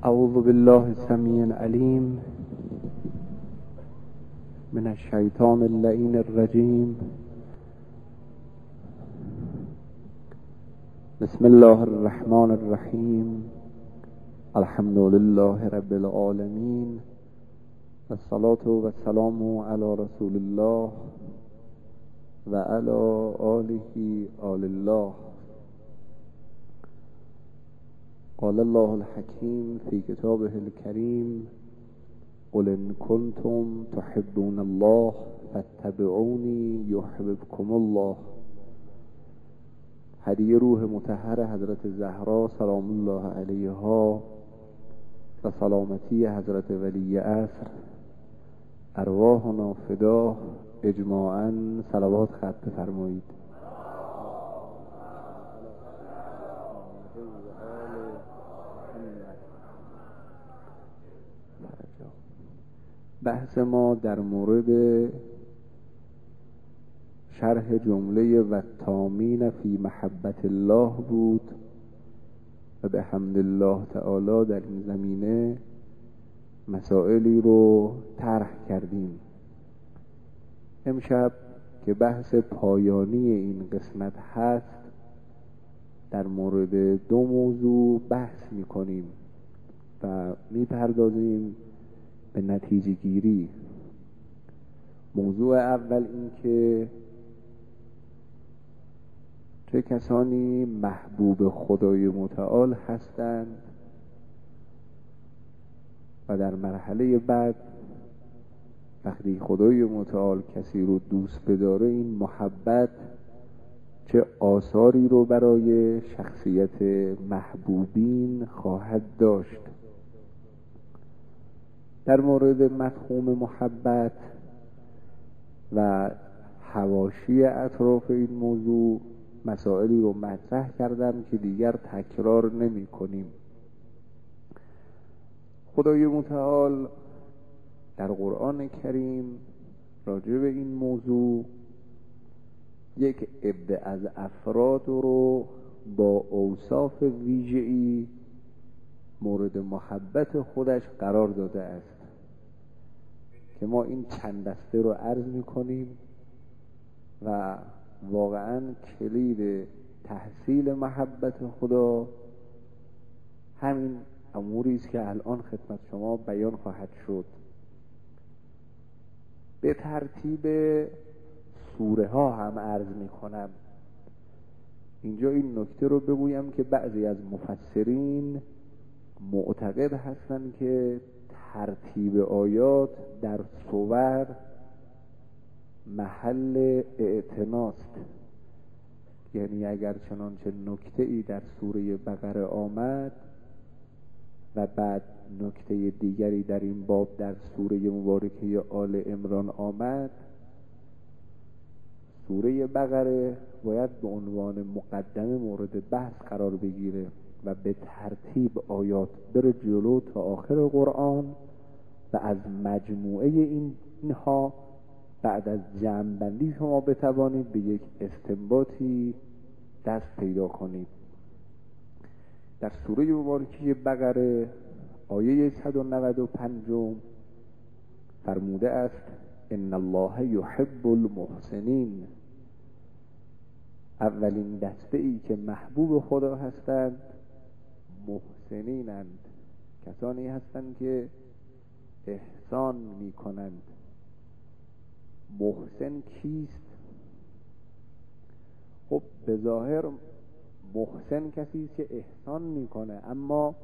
اعوذ بالله السمیع العلیم من الشیطان اللعین الرجیم. بسم الله الرحمن الرحیم. الحمد لله رب العالمین و الصلاة و السلام علی رسول الله و علی آله آل الله. قال الله الحکیم فی کتابه الکریم قل ان کنتم تحبون الله فاتبعونی یحببکم الله. هدیه روح مطهر حضرت زهرا سلام الله علیها و سلامتی حضرت ولی عصر، ارواحنا فدا. اجماعاً صلوات ختم بفرمایید. بحث ما در مورد شرح جمله و تامین فی محبت الله بود و به حمد الله تعالی در این زمینه مسائلی رو طرح کردیم. امشب که بحث پایانی این قسمت هست در مورد دو موضوع بحث میکنیم و میپردازیم به نتیجه گیری. موضوع اول این که چه کسانی محبوب خدای متعال هستند و در مرحله بعد وقتی خدای متعال کسی رو دوست بداره این محبت چه آثاری رو برای شخصیت محبوبین خواهد داشت. در مورد مفهوم محبت و حواشی اطراف این موضوع مسائلی رو مطرح کردم که دیگر تکرار نمی کنیم. خدای متعال در قرآن کریم راجع به این موضوع یک عده از افراد رو با اوصاف ویژه‌ای مورد محبت خودش قرار داده است که ما این چند دسته رو عرض می‌کنیم و واقعاً کلید تحصیل محبت خدا همین اموری است که الان خدمت شما بیان خواهد شد. به ترتیب سوره ها هم عرض می‌کنم. اینجا این نکته رو بگویم که بعضی از مفسرین معتقد هستند که ترتیب آیات در سور محل اعتناست، یعنی اگر چنانچه نکته‌ای در سوره بقره آمد و بعد نکته دیگری در این باب در سوره مبارکه آل عمران آمد، سوره بقره باید به عنوان مقدمه مورد بحث قرار بگیره و به ترتیب آیات بره جلو تا آخر قرآن و از مجموعه اینها بعد از جمع‌بندی شما بتوانید به یک استنباطی دست پیدا کنید. در سوره مبارکه بقره آیه 195 فرموده است ان الله یحب المحسنین. اولین دسته ای که محبوب خدا هستند محسنینند، کسانی هستند که احسان می کنند. محسن کیست؟ خب به ظاهر محسن کسی است که احسان می کنه، اما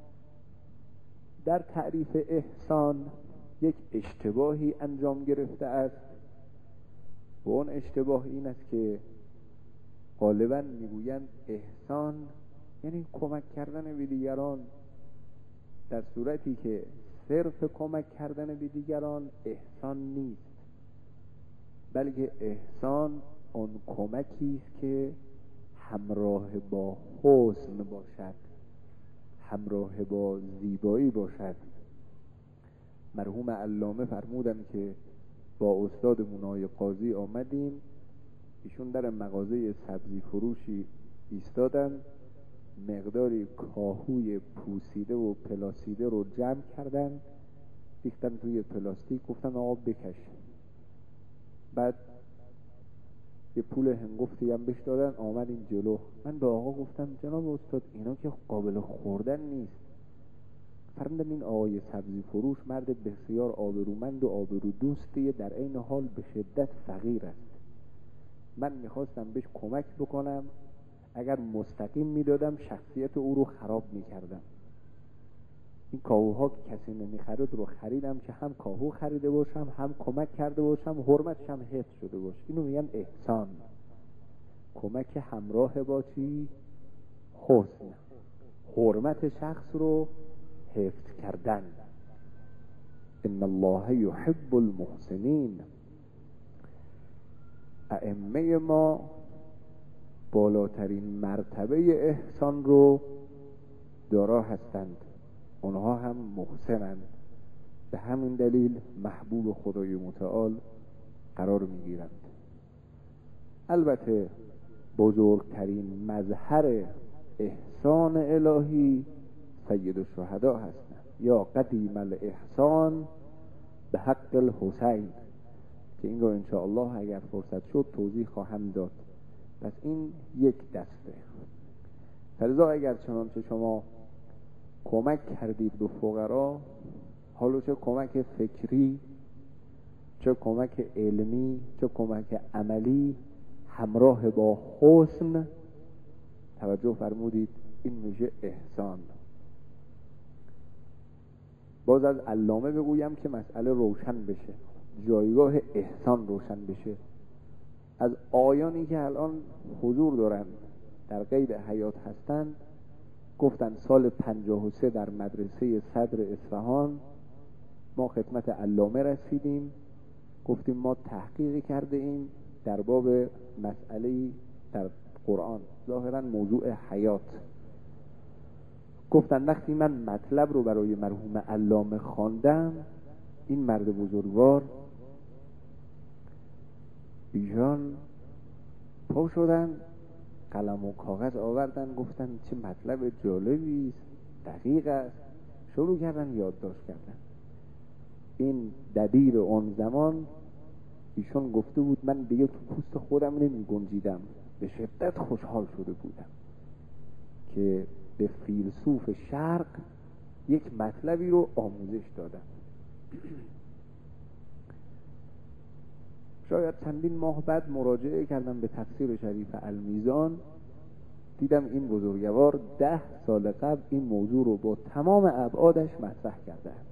در تعریف احسان یک اشتباهی انجام گرفته است و اون اشتباه این است که غالباً میگویند احسان یعنی کمک کردن به دیگران، در صورتی که صرف کمک کردن به دیگران احسان نیست، بلکه احسان اون کمکی است که همراه با حسن باشد، همراه با زیبایی باشد. مرحوم علامه فرمودن که با استادمون آقای قاضی آمدیم، ایشون در مغازه سبزی فروشی ایستادن مقداری کاهوی پوسیده و پلاسیده رو جمع کردن، ریختن توی پلاستیک، گفتن آقا بکش. بعد یه پول هنگفتی هم بهش دادن، آمد این جلو. من به آقا گفتم جناب استاد اینا که قابل خوردن نیست. فرمودن این آقای سبزی فروش مرد بسیار آبرومند و آبرو دوستیه، در این حال به شدت فقیر است. من میخواستم بهش کمک بکنم، اگر مستقیم میدادم شخصیت او رو خراب میکردم. این کاهوها که کسی نمیخرید رو خریدم که هم کاهو خریده باشم، هم کمک کرده باشم، حرمتش هم حفظ شده باشه. اینو میگن احسان. کمک همراه با چی؟ حسن. حرمت شخص رو حفظ کردن. ان الله یحب المحسنین. ائمه ما بالاترین مرتبه احسان رو دارا هستند، اونها هم محسنند، به همین دلیل محبوب خدای متعال قرار میگیرند. البته بزرگترین مظهر احسان الهی سید الشهدا هستند، یا قدیم الاحسان به حق الحسین، که این رو انشاءالله اگر فرصت شد توضیح خواهم داد. پس این یک دسته. فلذا اگر چنانچه شما کمک کردید به فقرا، حالا چه کمک فکری، چه کمک علمی، چه کمک عملی، همراه با حسن، توجه فرمودید، این میشه احسان. باز از علامه بگویم که مسئله روشن بشه، جایگاه احسان روشن بشه. از آیانی که الان حضور دارن در قید حیات هستند، گفتن سال 53 در مدرسه صدر اصفهان ما خدمت علامه رسیدیم، گفتیم ما تحقیقی کرده ایم در باب مسئله‌ای در قرآن، ظاهرا موضوع حیات. گفتن وقتی من مطلب رو برای مرحوم علامه خواندم، این مرد بزرگوار ایشان پا شدن، قلم و کاغذ آوردن، گفتن چه مطلب جالبی است، دقیق است، شروع کردن یادداشت کردن. این دبیر اون زمان ایشون گفته بود من دیگه تو پوست خودم نمی گنجیدم، به شدت خوشحال شده بودم که به فیلسوف شرق یک مطلبی رو آموزش دادم. شاید چندین ماه بعد مراجعه کردم به تفسیر شریف المیزان، دیدم این بزرگوار 10 سال قبل این موضوع رو با تمام ابعادش مطرح کردند.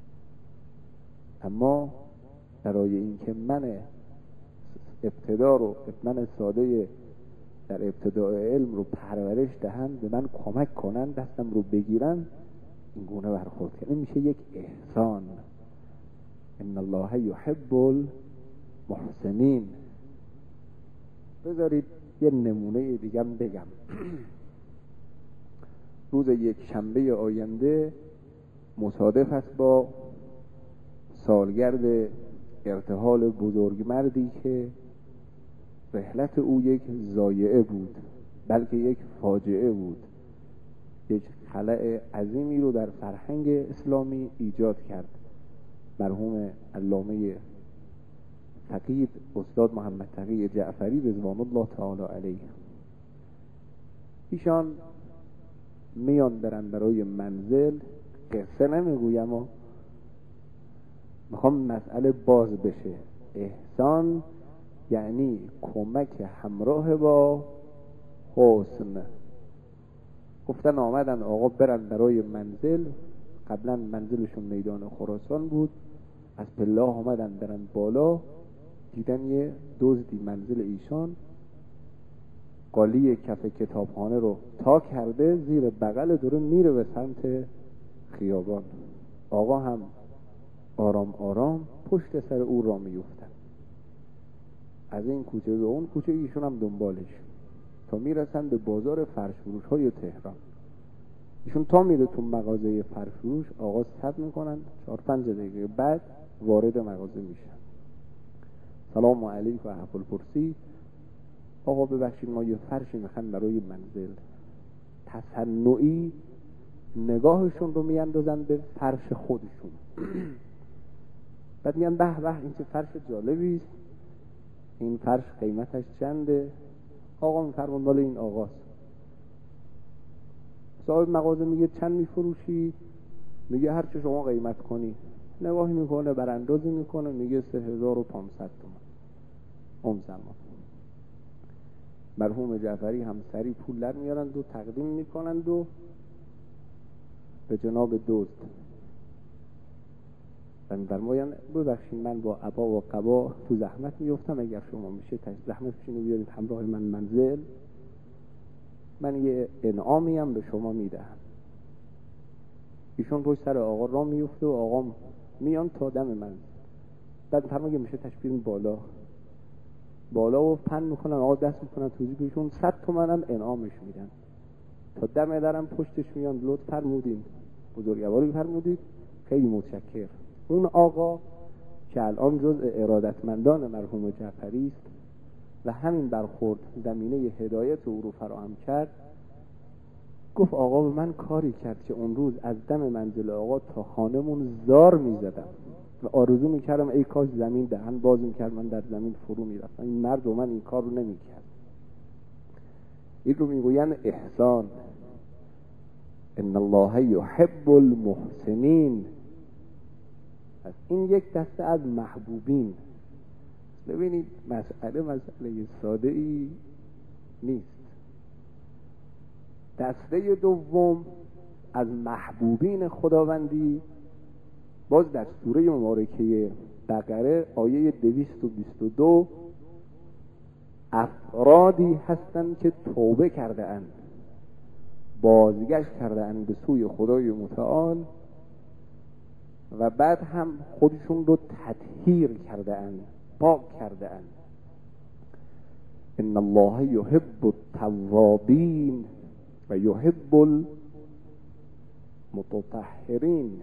اما برای اینکه من ابتدا رو، من ساده در ابتدای علم رو پرورش دهند، به من کمک کنن، دستم رو بگیرن، این گونه برخورد کنه، میشه یک احسان. ان الله یحب المحسنین. بذارید یه نمونه دیگه بگم. روز یک شنبه آینده مصادف است با سالگرد ارتحال بزرگمردی که رحلت او یک ضایعه بود، بلکه یک فاجعه بود، یک خلأ عظیمی رو در فرهنگ اسلامی ایجاد کرد. مرحوم علامه فقید استاد محمد تقی جعفری رضوان الله تعالی علیه، ایشان میان برن برای منزل، قصه نمیگویم و میخوام مسئله باز بشه. احسان یعنی کمک همراه با حسن. گفتن آمدن آقا برن برای منزل، قبلا منزلشون میدان خراسان بود، از پله آمدن برن بالا، دیدن یه دزدی منزل ایشان قالی کف کتابخانه رو تا کرده، زیر بغل داره میره به سمت خیابان. آقا هم آرام آرام پشت سر او را میفتن، از این کوچه به اون کوچه، ایشون هم دنبالش، تا میرسن به بازار فرشفروش های تهران. ایشون تا میره تو مغازه فرشفروش، آقا صبر میکنن، 4-5 دقیقه بعد وارد مغازه میشن. سلام علیکم و احوال پرسی، آقا ببخشید ما یه فرشی میخوایم برای منزل. تصنعی نگاهشون رو میاندازن به فرش خودشون. بعد میگن به به این چه فرش جالبی است، این فرش قیمتش چنده؟ آقا میفرمان مال این آقاست. صاحب مغازه میگه چند میفروشی؟ میگه هر چه شما قیمت کنی. نگاهی میکنه، براندازی میکنه، میگه 3500 تومان. اون زمان مرحوم جعفری همسری پول در میارند و تقدیم میکنند و به جناب دزد و میفرمایند ببخشید من با عبا و قبا تو زحمت میفتم، اگر شما میشه زحمت کشید و بیارید همراه من منزل، من یه انعامی هم به شما میدهم. ایشون پشت سر آقا را میفته و آقا میان تا دم من. بعد فرمایید میشه تشبیه بالا و پن میکنن، آقا دست میکنن تو جیبشون، 100 تومن هم انعامش میدن. تا دم درم پشتش میان، لطف فرمودین، بزرگواری فرمودید، خیلی متشکر. اون آقا که الان جزء ارادتمندان مرحوم جعفری است و همین برخورد زمینه هدایت او رو فراهم کرد، گفت آقا به من کاری کرد که اون روز از دم منزل آقا تا خانمون زار میزدم و آرزو میکردم ای کاش زمین دهن باز میکرد، من در زمین فرو میرفتم. این مرد و من این کار رو نمیکرد. این رو میگوین احسان. ان الله یحب المحسنین. پس این یک دسته از محبوبین. ببینید مسئله ساده ای نیست. دسته دوم از محبوبین خداوندی باز در سوره مبارکه بقره آیه 222 افرادی هستند که توبه کرده اند، بازگشت کرده اند به سوی خدای متعال و بعد هم خودشون رو تطهیر کرده اند، پاک کرده اند. ان الله یحب التوابین و یحب المتطهرین.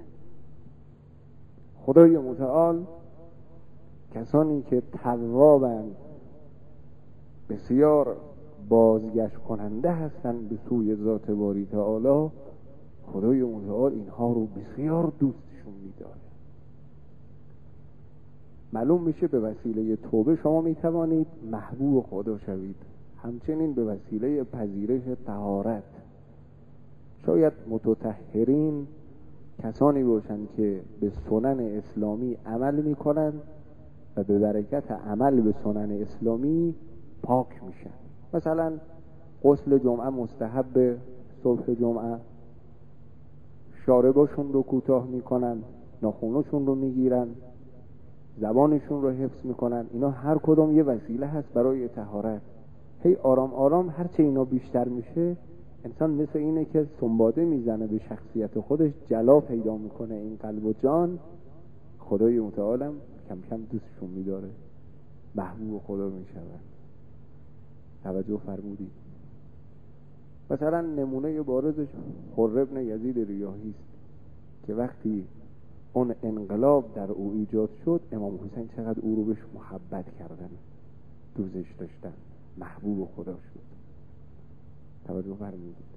خدای متعال کسانی که توابند، بسیار بازگشت کننده هستند به سوی ذات باری تعالی، خدای متعال اینها رو بسیار دوستشون می‌داره. معلوم میشه به وسیله توبه شما میتوانید محبوب خدا شوید، همچنین به وسیله پذیرش طهارت. شاید متطهرین کسانی باشند که به سنن اسلامی عمل میکنند و به برکت عمل به سنن اسلامی پاک میشن. مثلا غسل جمعه مستحب، صبح جمعه شارباشون رو کوتاه میکنن، ناخونشون رو میگیرن، زبانشون رو حفظ میکنن. اینا هر کدام یه وسیله هست برای طهارت. هی آرام آرام هرچه اینا بیشتر میشه، انسان مثل اینه که سنباده میزنه به شخصیت خودش، جلا پیدا میکنه این قلب و جان. خدای متعالم کم کم دوستشون میداره، محبوب خدا میشود. توجه فرمودید؟ مثلا نمونه بارزش حر بن یزید ریاحی است که وقتی اون انقلاب در او ایجاد شد، امام حسین چقدر او رو بهش محبت کردن، دوستش داشتن، محبوب خدا شد. توجه فرمودید؟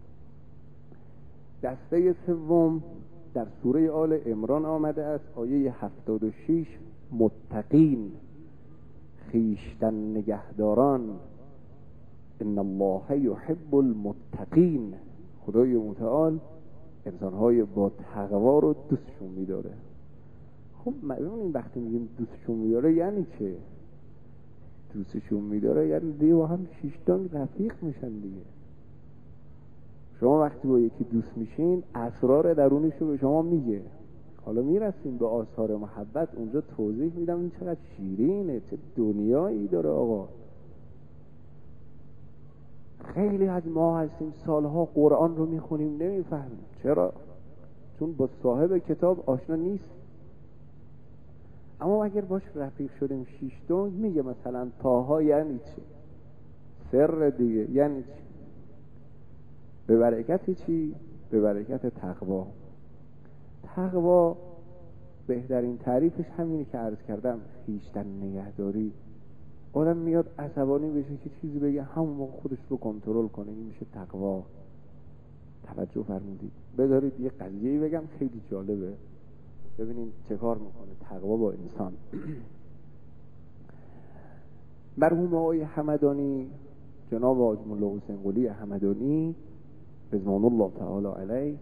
دسته سوم در سوره آل عمران آمده است، آیه 76 متقین، خویشتن نگهداران. ان الله یحب المتقین. خدای متعال انسان‌های با تقوا رو دوستشون می‌داره. خب این وقتی میگیم دوستشون می‌داره یعنی چه؟ دوستشون می‌داره یعنی دیگه با هم شیشتان رفیق میشن دیگه. شما وقتی با یکی دوست میشین اسرار درونش رو به شما میگه. حالا میرسیم به آثار محبت، اونجا توضیح میدم این چقدر شیرینه، چه دنیایی داره آقا. خیلی از ما هستیم سالها قرآن رو میخونیم نمیفهمیم. چرا؟ چون با صاحب کتاب آشنا نیست. اما اگر باش رفیق شدیم شیشتون، میگه مثلا تاها یعنی چی، سر دیگه یعنی چی. به برکت چی؟ به برکت تقوا. تقوا بهترین تعریفش همینی که عرض کردم، خویشتن نگهداری. آدم میاد عصبانی بشه که چیزی بگه، همون موقع خودش رو کنترل کنه، این میشه تقوا. توجه فرمودید. بذارید یه قضیه‌ای بگم خیلی جالبه، ببینید چه کار میکنه تقوا با انسان. مرحوم آقای همدانی، جناب حاج ملا حسین قلی همدانی رضوان الله تعالی علیه،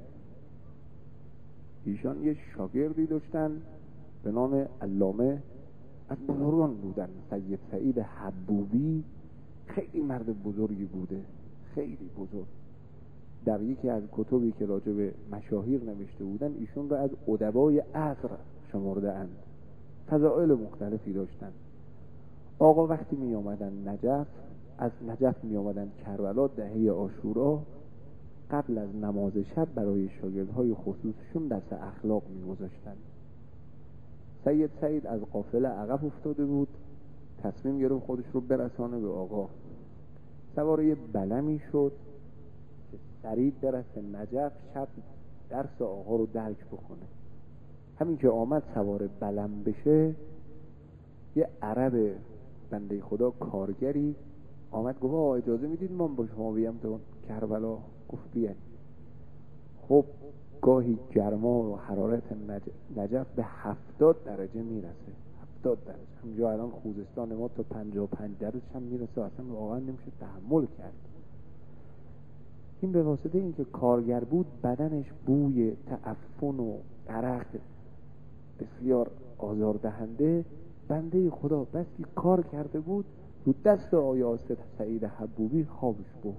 ایشان یه شاگردی داشتن به نام علامه، از بزرگان بودن، سید سعید حبوبی. خیلی مرد بزرگی بوده، خیلی بزرگ. در یکی از کتبی که راجع به مشاهیر نوشته بودن ایشون را از ادبای عصر شمرده اند. فضائل مختلفی داشتن. آقا وقتی می آمدن نجف، از نجف می آمدن کربلا دهه عاشورا، قبل از نماز شب برای شاگردهای خصوصشون درس اخلاق می گذاشتن. سید سعید از قافله عقب افتاده بود، تصمیم گرفت خودش رو برسانه به آقا. سوار یه بلمی شد که سریع برسه نجف، شب درس آقا رو درک بکنه. همین که آمد سوار بلم بشه، یه عرب بنده خدا کارگری آمد گفت آقا اجازه میدید من با شما بیام تو کربلا؟ گفت بیاین. خب گاهی گرما و حرارت نجف به 70 درجه میرسه، 70 درجه. همجا الان خوزستان ما تا 55 درجه هم میرسه، اصلا واقعا نمیشه تحمل کرد. این به واسطه اینکه کارگر بود، بدنش بوی تعفن و عرق بسیار آزاردهنده، بنده خدا بسی کار کرده بود، رو دست آقای سعید حبوبی خوابش بود.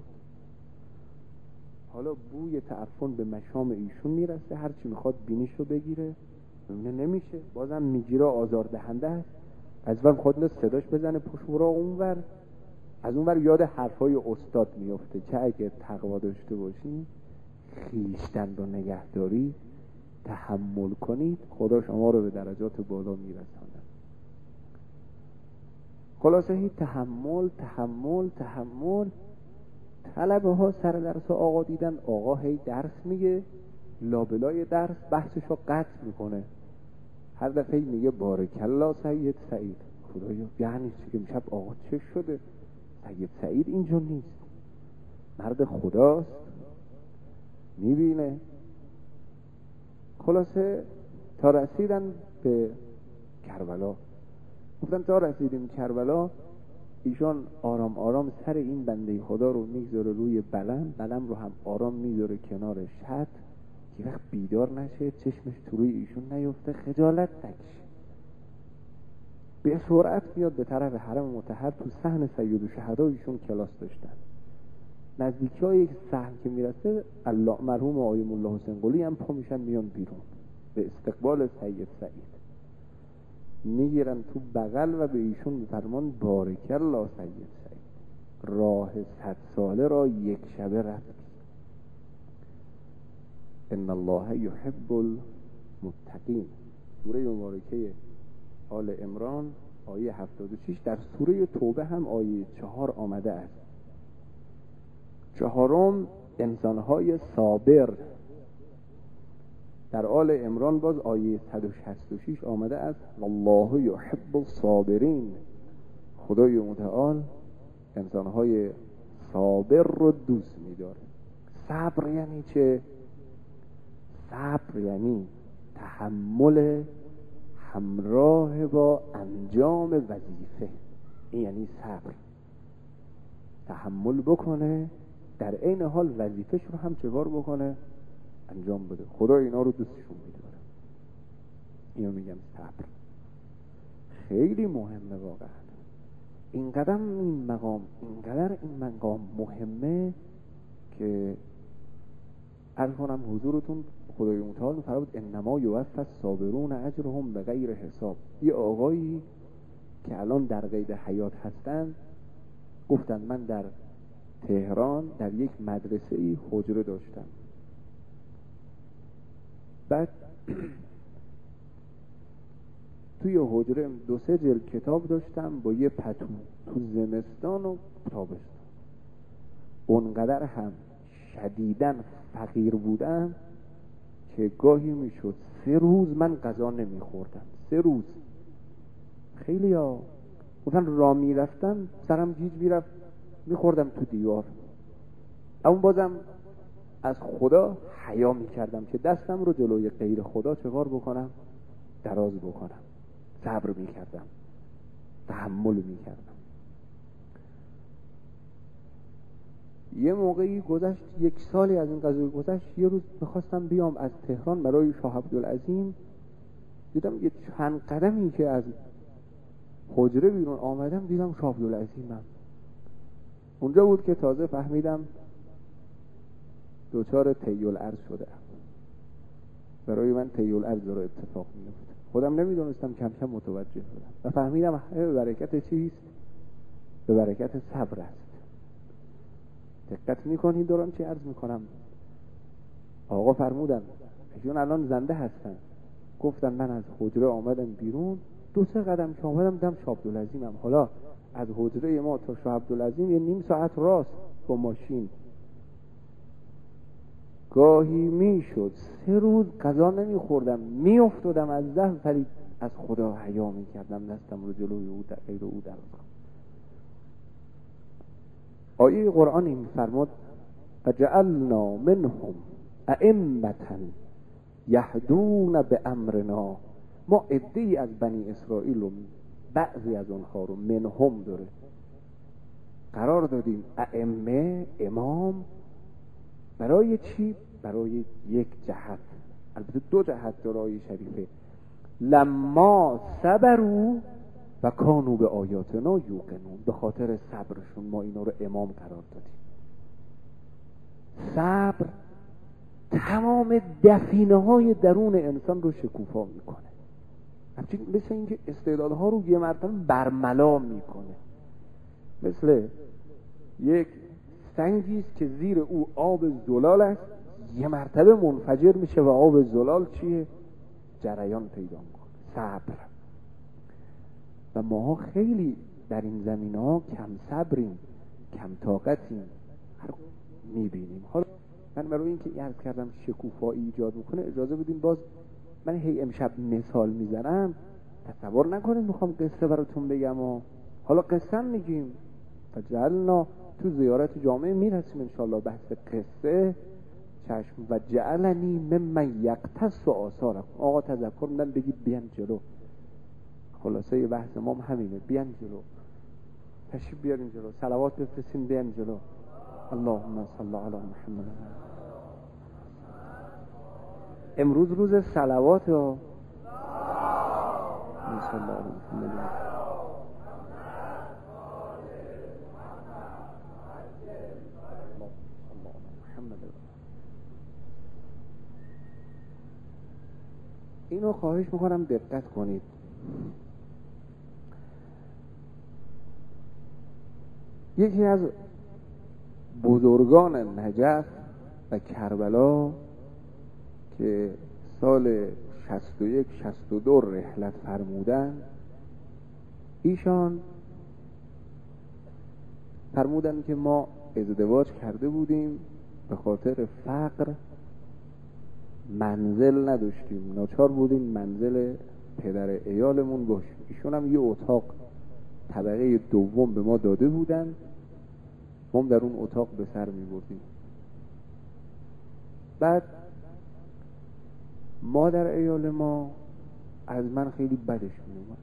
حالا بوی تعفن به مشام ایشون میرسه، هرچی میخواد بینیش رو بگیره نمیشه، بازم میگیره، آزاردهنده است. از وقت خود صداش بزنه پشورا اونور، از اونور یاد حرفای استاد میفته. چه اگه تقوا داشته باشین، خیشتن رو نگهداری، تحمل کنید، خدا شما رو به درجات بالا میرساند. خلاصه هی تحمل تحمل تحمل. طلبه ها سر درس آقا دیدن، آقا هی درس میگه، لابلای درس بحثش رو قطع میکنه. هر دفعه میگه بارکالله سید سعید. خدایا یعنی چی؟ که شب آقا چه شده؟ سید سعید اینجا نیست، مرد خداست، میبینه. خلاصه تا رسیدن به کربلا. گفتن تا رسیدیم کربلا، ایشان آرام آرام سر این بنده خدا رو میگذاره روی بلم رو هم آرام میذاره کنار شط، که وقت بیدار نشه، چشمش تو روی ایشون نیفته، خجالت نکشه. به سرعت میاد به طرف حرم مطهر. تو صحن سید الشهدا ایشون کلاس داشتن. نزدیکی های صحن که میرسه، مرحوم آقای ملا حسین قلی هم پا میشن میان بیرون به استقبال سید سعید، میگیرن تو بغل و به ایشون میفرمان بارکالله سید سعید، راه 100 ساله را یک شبه رفت. ان الله یحب المتقین، سوره مبارکه آل عمران آیه 76. در سوره توبه هم آیه 4 آمده است. چهارم انسانهای صابر. در آل عمران باز آیه 166 آمده است والله یحب الصابرین، خدای متعال انسانهای صابر رو دوست می‌داره. صبر یعنی چه؟ صبر یعنی تحمل همراه با انجام وظیفه. این یعنی صبر، تحمل بکنه، در عین حال وظیفه‌ش رو هم چه کار بکنه؟ انجام بده. خدا اینا رو دوستشون می‌داره. اینو میگم صبر. خیلی مهمه واقعا. اینقدر این مقام مهمه که عرض کنم حضورتون، خدای متعال می‌فرماید انما یوفی الصابرون اجرهم بغیر حساب. یه آقایی که الان در قید حیات هستن گفتن من در تهران در یک مدرسه‌ای حجره داشتم، بعد توی حجره 2-3 جلد کتاب داشتم با یه پتو تو زمستان و تابستان. اونقدر هم شدیداً فقیر بودم که گاهی میشد 3 روز من غذا نمیخوردم. 3 روز. خیلی ها گفتن را میرفتم سرم گیج میرفت میخوردم تو دیوار. اما بازم از خدا حیا میکردم که دستم رو جلوی غیر خدا چه کار بکنم؟ دراز بکنم. صبر میکردم، تحمل میکردم. یه موقعی گذشت، 1 سالی از این قضیه گذشت، یه روز میخواستم بیام از تهران برای شاه عبدالعظیم، دیدم یه چند قدمی که از حجره بیرون آمدم دیدم شاه عبدالعظیمم. اونجا بود که تازه فهمیدم دوچار طی‌الارض شده. برای من طی‌الارض رو اتفاق میفته. خودم نمیدونستم، کم کم متوجه شدم و فهمیدم به برکت چیست؟ به برکت صبر است. دقت میکنید دارم چی عرض میکنم؟ آقا فرمودن ایشون الان زنده هستن، گفتن من از حجره آمدم بیرون، 2-3 قدم که آمدم دیدم شاه عبدالعظیمم. حالا از حجره ما تا شاه عبدالعظیم 1.5 ساعت راست با ماشین. گاهی میشد 3 روز غذا نمیخوردم، میافتادم از ضعف، ولی از خدا حیا میکردم، دستم رو جلوی او غیر او دراز کنم. آیه قرآن این فرمود فجعلنا منهم ائمة یهدون بامرنا. ما عده‌ای از بنی اسرائیل و بعضی از اونها رو منهم داره قرار دادیم ائمه، امام. برای چی؟ برای یک جهت، البته 2 جهت داره آیه شریفه. لما صبروا و کانوا به آیاتنا یوقنون. به خاطر صبرشون ما اینا رو امام قرار دادیم. صبر تمام دفینه های درون انسان رو شکوفا میکنه. همچنین مثل اینکه استعدادها رو یه مرتبه برملا میکنه. مثل یک سنگیست که زیر او آب زلال است، یه مرتبه منفجر میشه و آب زلال چیه؟ جریان پیدا میکنه. صبر. و ماها خیلی در این زمینه ها کم صبریم، کم طاقتیم، میبینیم. حالا من برای اینکه عرض کردم شکوفایی ایجاد میکنه، اجازه بدین باز من هی امشب مثال میزنم، تصور نکنید میخوام قصه براتون بگم و حالا قصه میگیم. فجعلنا تو زیارت جامعه میرسیم انشالله بحث قصه. چشم. و جعلنی ممن یقتص آثارکم. آقا تذکر میدن بگید بیان جلو. خلاصه بحث ما همینه، بیان جلو، تشریف بیارین جلو، صلوات بفرستین بیان جلو. اللهم صل علی محمد. امروز روز صلوات ها. صلی الله علیه محمد. اینو خواهش میکنم دقت کنید. یکی از بزرگان نجف و کربلا که سال 61-62 رحلت فرمودن، ایشان فرمودن که ما ازدواج کرده بودیم، به خاطر فقر منزل نداشتیم، ناچار بودیم منزل پدر عیالمون باشیم. ایشون هم یه اتاق طبقه دوم به ما داده بودن، ما در اون اتاق به سر می بردیم. بعد مادر عیال ما از من خیلی بدش می اومد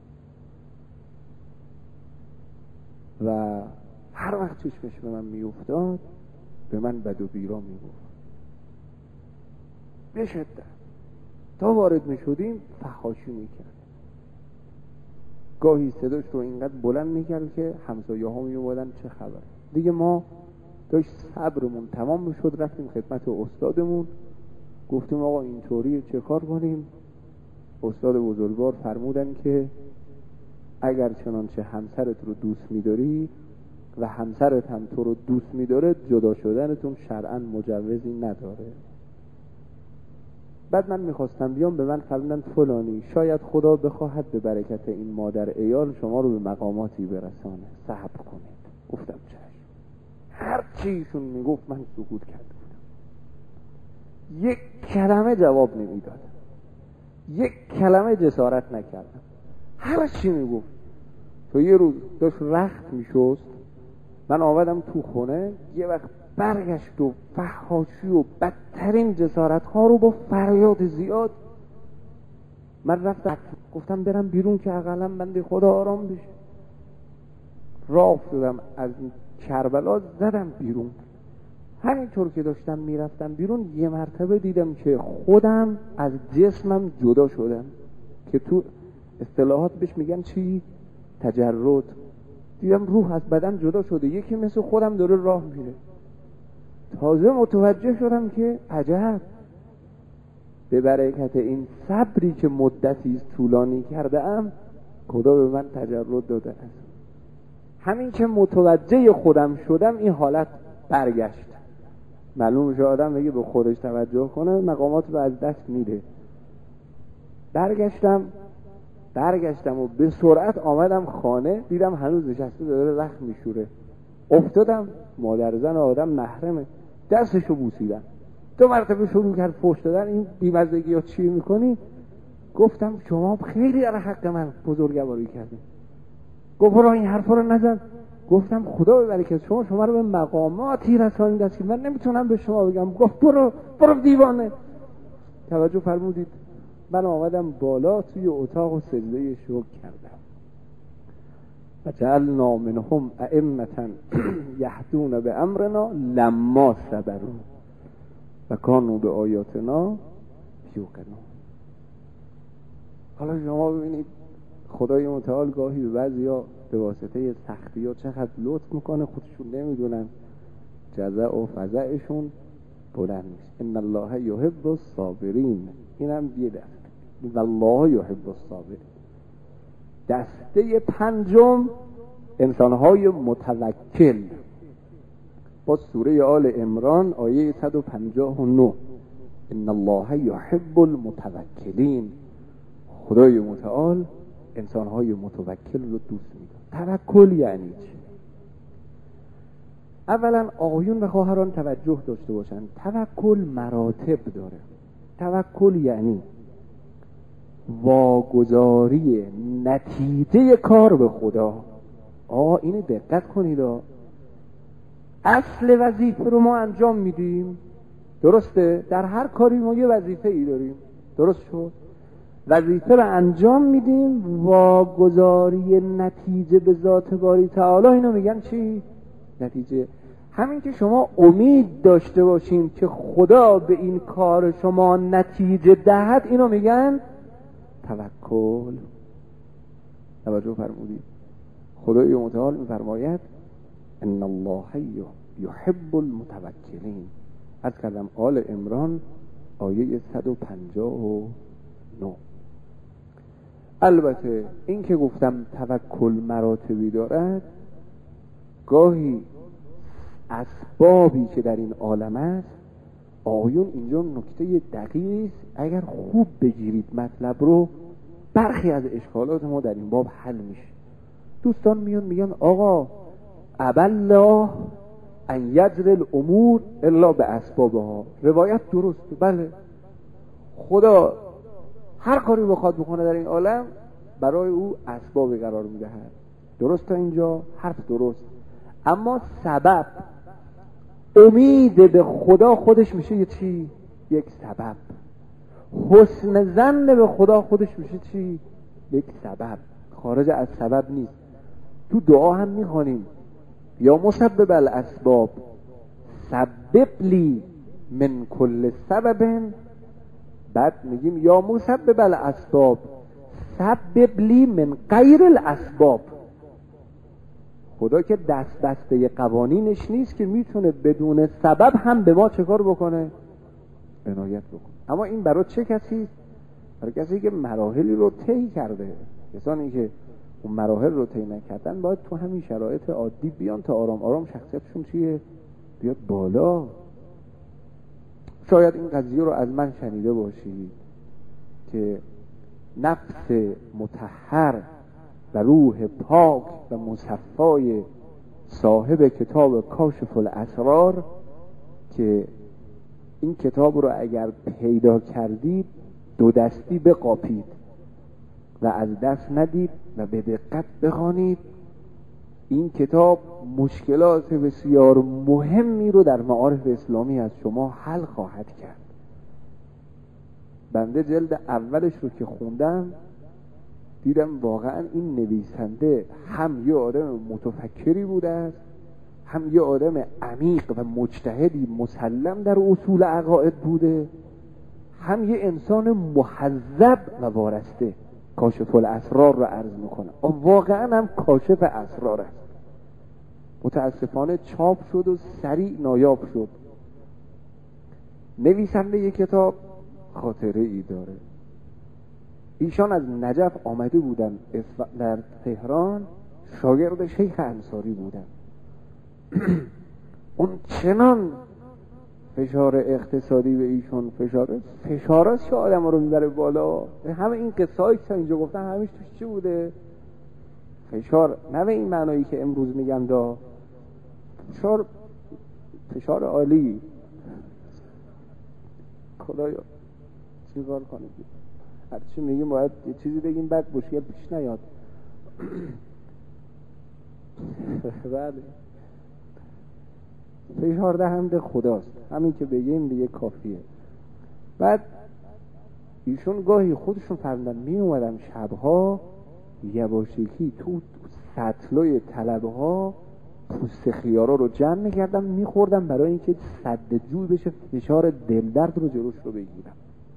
و هر وقت چشمش به من می افتاد به من بد و بیرا می گفت به شدت. تا وارد می شدیم فحاشی می کرد. گاهی صداش رو اینقدر بلند می کرد که همسایه ها می اومدن چه خبر. دیگه ما داشت صبرمون تمام می شد، رفتیم خدمت استادمون، گفتیم آقا اینطوری چه کار کنیم؟ استاد بزرگوار فرمودن که اگر چنانچه همسرت رو دوست می‌داری و همسرت هم تو رو دوست می‌داره، جدا شدنتون شرعاً مجوزی نداره. بعد من می‌خواستم بیام، به من فرمودن فلانی شاید خدا بخواهد به برکت این مادر عیال شما رو به مقاماتی برسانه، صبر کنید. گفتم چشم. هر چیشون میگفت من سکوت کردم، یک کلمه جواب نمیدادم، یک کلمه جسارت نکردم. هر چی میگفت. تو یه روز داشت رخت میشست، من آمدم تو خونه، یه وقت برگشت و فحاشی و بدترین جسارت ها رو با فریاد زیاد. من رفتم گفتم برم بیرون که اقلا بنده خدا آرام بشه. راه افتادم از کربلا زدم بیرون. همینطور که داشتم میرفتم بیرون یه مرتبه دیدم که خودم از جسمم جدا شدم، که تو اصطلاحات بهش میگن چی؟ تجرد. دیدم روح از بدن جدا شده، یکی مثل خودم داره راه میره. تازه متوجه شدم که عجب، به برکت این صبری که مدتی طولانی کرده ام خدا به من تجرد داده است. همین که متوجه خودم شدم این حالت برگشت. معلوم میشه آدم بگه به خودش توجه کنه مقامات رو از دست میده. برگشتم و به سرعت آمدم خانه، دیدم هنوز نشسته داره رخت میشوره. افتادم، مادر زن آدم محرمه، دستشو بوسیدم. 2 مرتبه شروع کرد فحش دادن. این بی‌مزگی ها چی میکنی؟ گفتم شما خیلی در حق من بزرگواری کردین. گفت برو این حرفا رو نزن. گفتم خدا ببره که شما رو به مقاماتی رسانید است که من نمیتونم به شما بگم. گفت برو دیوانه. توجه فرمودید؟ من آمدم بالا توی اتاق و سجده شکر کردم. و جعلنا منهم ائمة یهدون بامرنا لما صبروا و کانوا بآیاتنا یوقنون. حالا شما ببینید خدای متعال گاهی به بعضیا به واسطه سختی ها چقدر لطف میکنه، خودشون نمیدونن جزع و فزعشون بلند میشه. ان الله یحب الصابرین. اینم یه دست. ان الله یحب الصابرین. دسته 5 انسانهای متوکل. با سوره آل عمران آیه 159 ان الله یحب المتوکلین. خدای متعال انسانهای متوکل رو دوست می‌داره. توکل یعنی چی؟ اولا آقایون و خواهران توجه داشته باشن، توکل مراتب داره. توکل یعنی واگذاری نتیجه کار به خدا. اینو دقت کنید. اصل وظیفه رو ما انجام میدیم، درسته؟ در هر کاری ما یه وظیفه ای داریم، درست شد؟ وظیفه رو انجام میدیم، واگذاری نتیجه به ذات باری تعالی اینو میگن چی؟ نتیجه. همین که شما امید داشته باشین که خدا به این کار شما نتیجه دهد اینو میگن توکل. توجه فرمودید؟ خدای متعال میفرماید ان الله یحب المتوکلین. از کلام آل عمران آیه 159. البته این که گفتم توکل مراتبی دارد، گاهی اسبابی که در این عالم است، آیون اینجا نکته دقیق، اگر خوب بگیرید مطلب رو، برخی از اشکالات ما در این باب حل میشه. دوستان میگن آقا ابالله ان یجری الامور الا باسبابها. روایت درست، بله، خدا هر کاری بخواد بکنه در این عالم برای او اسباب قرار میدهد. درست تا اینجا حرف درست، اما سبب، امید به خدا خودش میشه یه چی؟ یک سبب. حسن ظن به خدا خودش میشه چی؟ یک سبب. خارج از سبب نیست. تو دعا هم میخوانیم یا مسبب الاسباب سبب لی من کل سبب، بعد میگیم یا مسبب الاسباب سبب لی من غیر الاسباب. خدا که دست بسته قوانینش نیست که میتونه بدون سبب هم به ما چه کار بکنه؟ عنایت بکنه. اما این برای چه کسی؟ برای کسی که مراحلی رو طی کرده. کسانی که اون مراحل رو طی نکردن باید تو همین شرایط عادی بیان تا آرام آرام شخصیتشون چیه؟ بیاد بالا. شاید این قضیه رو از من شنیده باشید که نفس مطهر و روح پاک و مصفای صاحب کتاب کاشف الاسرار که این کتاب رو اگر پیدا کردید 2 دستی بقاپید و از دست ندید و به دقت بخوانید این کتاب مشکلات بسیار مهمی رو در معارف اسلامی از شما حل خواهد کرد. بنده جلد اولش رو که خوندم دیدم واقعا این نویسنده هم یه آدم متفکری بوده است، هم یه آدم عمیق و مجتهدی مسلم در اصول عقاید بوده، هم یه انسان محذب و وارسته. کاشف الاسرار رو عرض میکنه، واقعا هم کاشف اسرار است. متاسفانه چاپ شد و سریع نایاب شد. نویسنده یک کتاب خاطره ای داره. ایشان از نجف آمده بودن در تهران، شاگرد شیخ انصاری بودن. اون چنان فشار اقتصادی به ایشون فشاراست که آدم رو میبره بالا. همه این قصه هایی که اینجا گفتن همیش توش چی بوده؟ فشار، نه به این معنایی که امروز میگن دا فشار عالی. خدایا چی کار کنیم؟ هرچی میگیم باید یه چیزی بگیم بعد مشکل پیش نیاد. بله، فشار دهنده خداست، همین که بگیم دیگه کافیه. بعد ایشون گاهی خودشون فرمودن می اومدن شبها یواشکی تو سطلای طلبها پوست خیارا رو جمع میکردم میخوردم برای اینکه سد جوی بشه، فشار دلدرد رو جلوش رو بگیرم.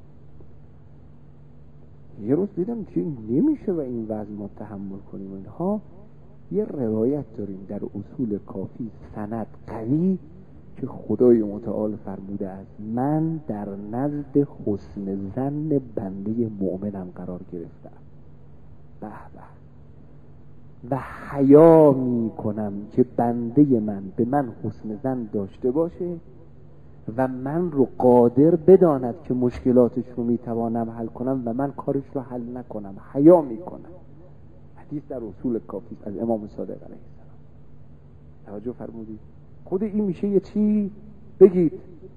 یه روز دیدم که نمیشه و این وضع ما تحمل کنیم. اینها یه روایت داریم در اصول کافی سند قوی که خدای متعال فرموده است من در نزد حسن ظن بنده مؤمنم قرار گرفتم. به به. و حیا می کنم که بنده من به من حسن ظن داشته باشه و من رو قادر بداند که مشکلاتش رو میتوانم حل کنم و من کارش رو حل نکنم. حیا می کنم. حدیث در اصول کافی از امام صادق علیه السلام. توجه فرمودید؟ خود این میشه یه چی بگید.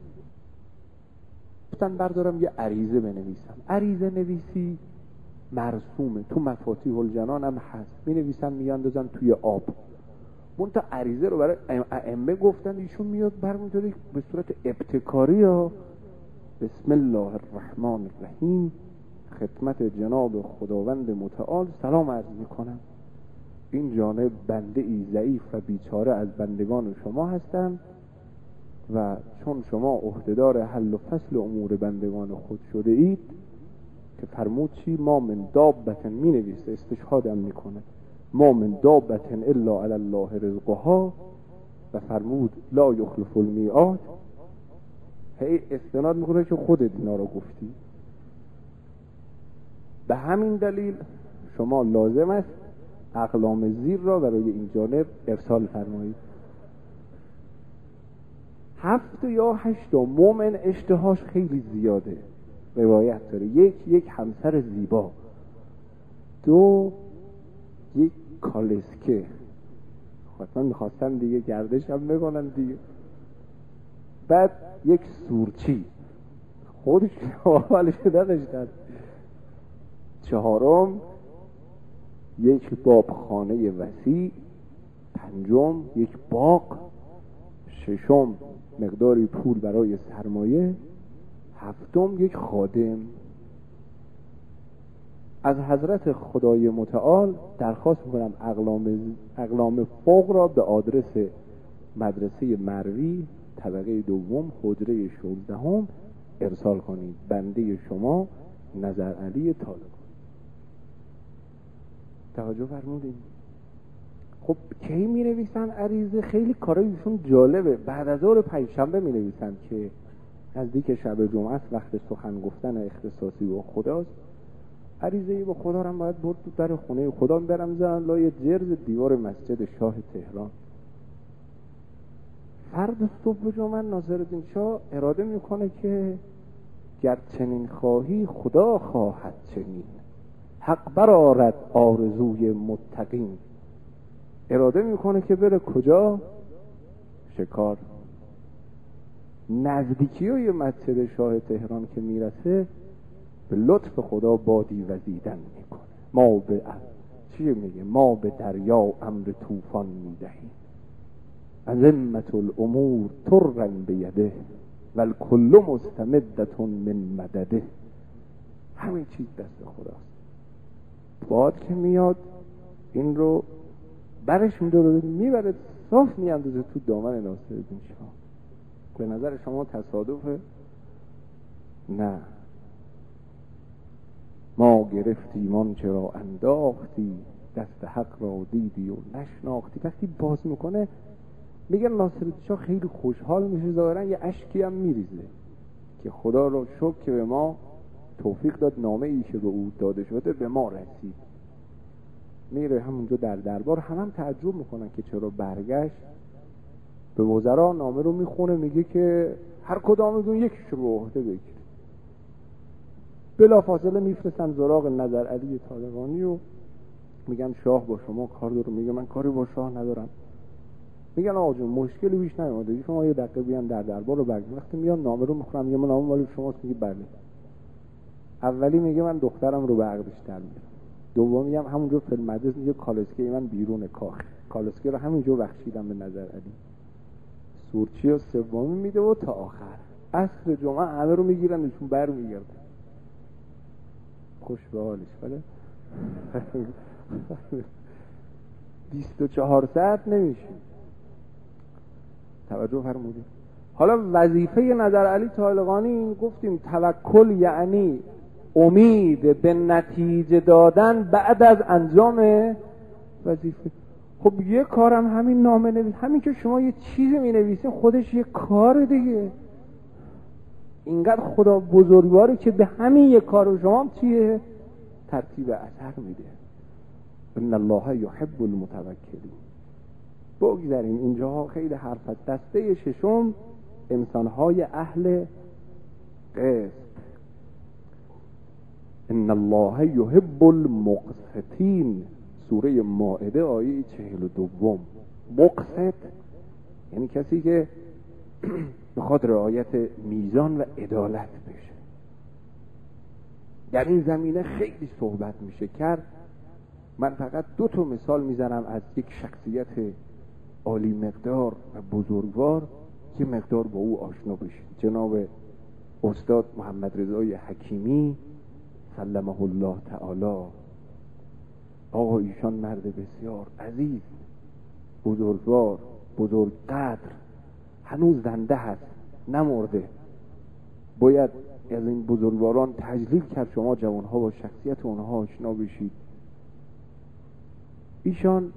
گفتن بردارم یه عریضه بنویسم. عریضه نویسی مرسومه، تو مفاتیح الجنان هم هست، می نویسن میاندازن توی آب. منتها عریضه رو برای ائمه گفتن، ایشون میاد برمی‌داره به صورت ابتکاری ها بسم الله الرحمن الرحیم خدمت جناب خداوند متعال سلام عرض میکنم. این جانب بنده ای ضعیف و بیچاره از بندگان شما هستم و چون شما عهدهدار حل و فصل امور بندگان خود شده اید که فرمود چی؟ ما من دابتن، می نویسه استشهادم میکنه، ما من دابتن الا علی الله رزقها و فرمود لا یخلف المیعاد. هی استناد میکنه که خودت اینا رو گفتی. به همین دلیل شما لازم است اقلام زیر را برای این جانب ارسال فرمایید. 7 یا 8 مومن اشتهاش خیلی زیاده. روایت داره یک همسر زیبا، 2 یک کالسکه، حتما میخواستن دیگه گردش هم بکنن دیگه، بعد یک سورچی خودش اولش نداشتن، 4 یک بابخانه وسیع، 5 یک باغ، 6 مقداری پول برای سرمایه، 7 یک خادم. از حضرت خدای متعال درخواست میکنم اقلام فوق را به آدرس مدرسه مروی طبقه 2 حجره 16 ارسال کنید. بنده شما نظر علی طالب. توجه فرمودید؟ خب کی می نویسن عریضه؟ خیلی کارایشون جالبه. بعد از ظهر پنجشنبه می نویسن که نزدیک شب جمعه است، وقت سخن گفتن اختصاصی با خداست. عریضه با خدا رو باید برد تو در خونه خدا، برم زن لای جرز دیوار مسجد شاه تهران. فرد صبح جمعه ناصرالدین شاه اراده میکنه که گر چنین خواهی خدا خواهد چنین، حق برآرد آرزوی متقین. اراده میکنه که بره کجا؟ شکار. نزدیکی های مسجد شاه تهران که میرسه به لطف خدا بادی وزیدن میکنه. ما به چیه میگه؟ ما به دریا امر طوفان میدهیم، عظمت الامور ترا بیده والکل مستمدة من مدده. همه چیز دست خداست. باد که میاد این رو برش میداره میبره صاف میاندازه تو دامن ناصرالدین شاه. به نظر شما تصادفه؟ نه. ما گرفتیم آنچه را انداختی، دست حق را دیدی و نشناختی. وقتی باز میکنه میگن ناصرالدین شاه خیلی خوشحال میشه، ظاهرا یه اشکی هم میریزه که خدا رو شکر که به ما توفیق داد نامه ای که به او داده شده به ما رسید. میره همونجا در دربار، هم تعجب میکنن که چرا برگشت. به وزرا نامه رو میخونه، میگه که هر کدامتون یکیش رو به عهده بگیر. بلافاصله میفرستن سراغ نظرعلی طالقانی و میگن شاه با شما کار داره. میگه من کاری با شاه ندارم. میگن آقا جون مشکلی بیش نیومده، شما یه دقیقه بیان در دربار رو برگردید. وقتی میان نامه رو میخونم، میگه من نامه مال شماست؟ میگه بله. اولی میگه من دخترم رو به عقدش در میارم. دومی هم همونجا فیلم مجلس میگه کالسکه من بیرون کاخ، کالسکه رو همونجا بخشیدم به نظرعلی. سورچی و سومی میده و تا آخر عصر جمعه همه رو میگیرن نشون بر میگردن. خوش به حالش. بله 24 ساعت نمیشه. توجه فرمودید. حالا وظیفه نظرعلی طالقانی گفتیم توکل یعنی امید به نتیجه دادن بعد از انجام وظیفه. خب یه کارم همین نامه نویس، همین که شما یه چیزی می نویسین خودش یه کار دیگه. اینقدر خدا بزرگواره که به همین یه کار شما چیه؟ ترتیب اثر میده. ان الله یحب المتوکلین. بگذاریم اینجا خیلی حرف است. دسته ششم انسانهای اهل قسط. ان الله یحب المقسطین، سوره مائده آیه 42. مقسط یعنی کسی که بخاطر رعایت میزان و عدالت بشه. در این زمینه خیلی صحبت میشه کرد. من فقط 2 مثال میزنم از یک شخصیت عالی مقدار و بزرگوار که مقدار با او آشنا بشید. جناب استاد محمد رضای حکیمی سلمه الله تعالی. آقا ایشان مرد بسیار عزیز، بزرگوار، بزرگ قدر، هنوز زنده هست، نمرده. باید از این بزرگواران تجلیل کرد. شما جوانها با شخصیت اونها آشنا بشید. ایشان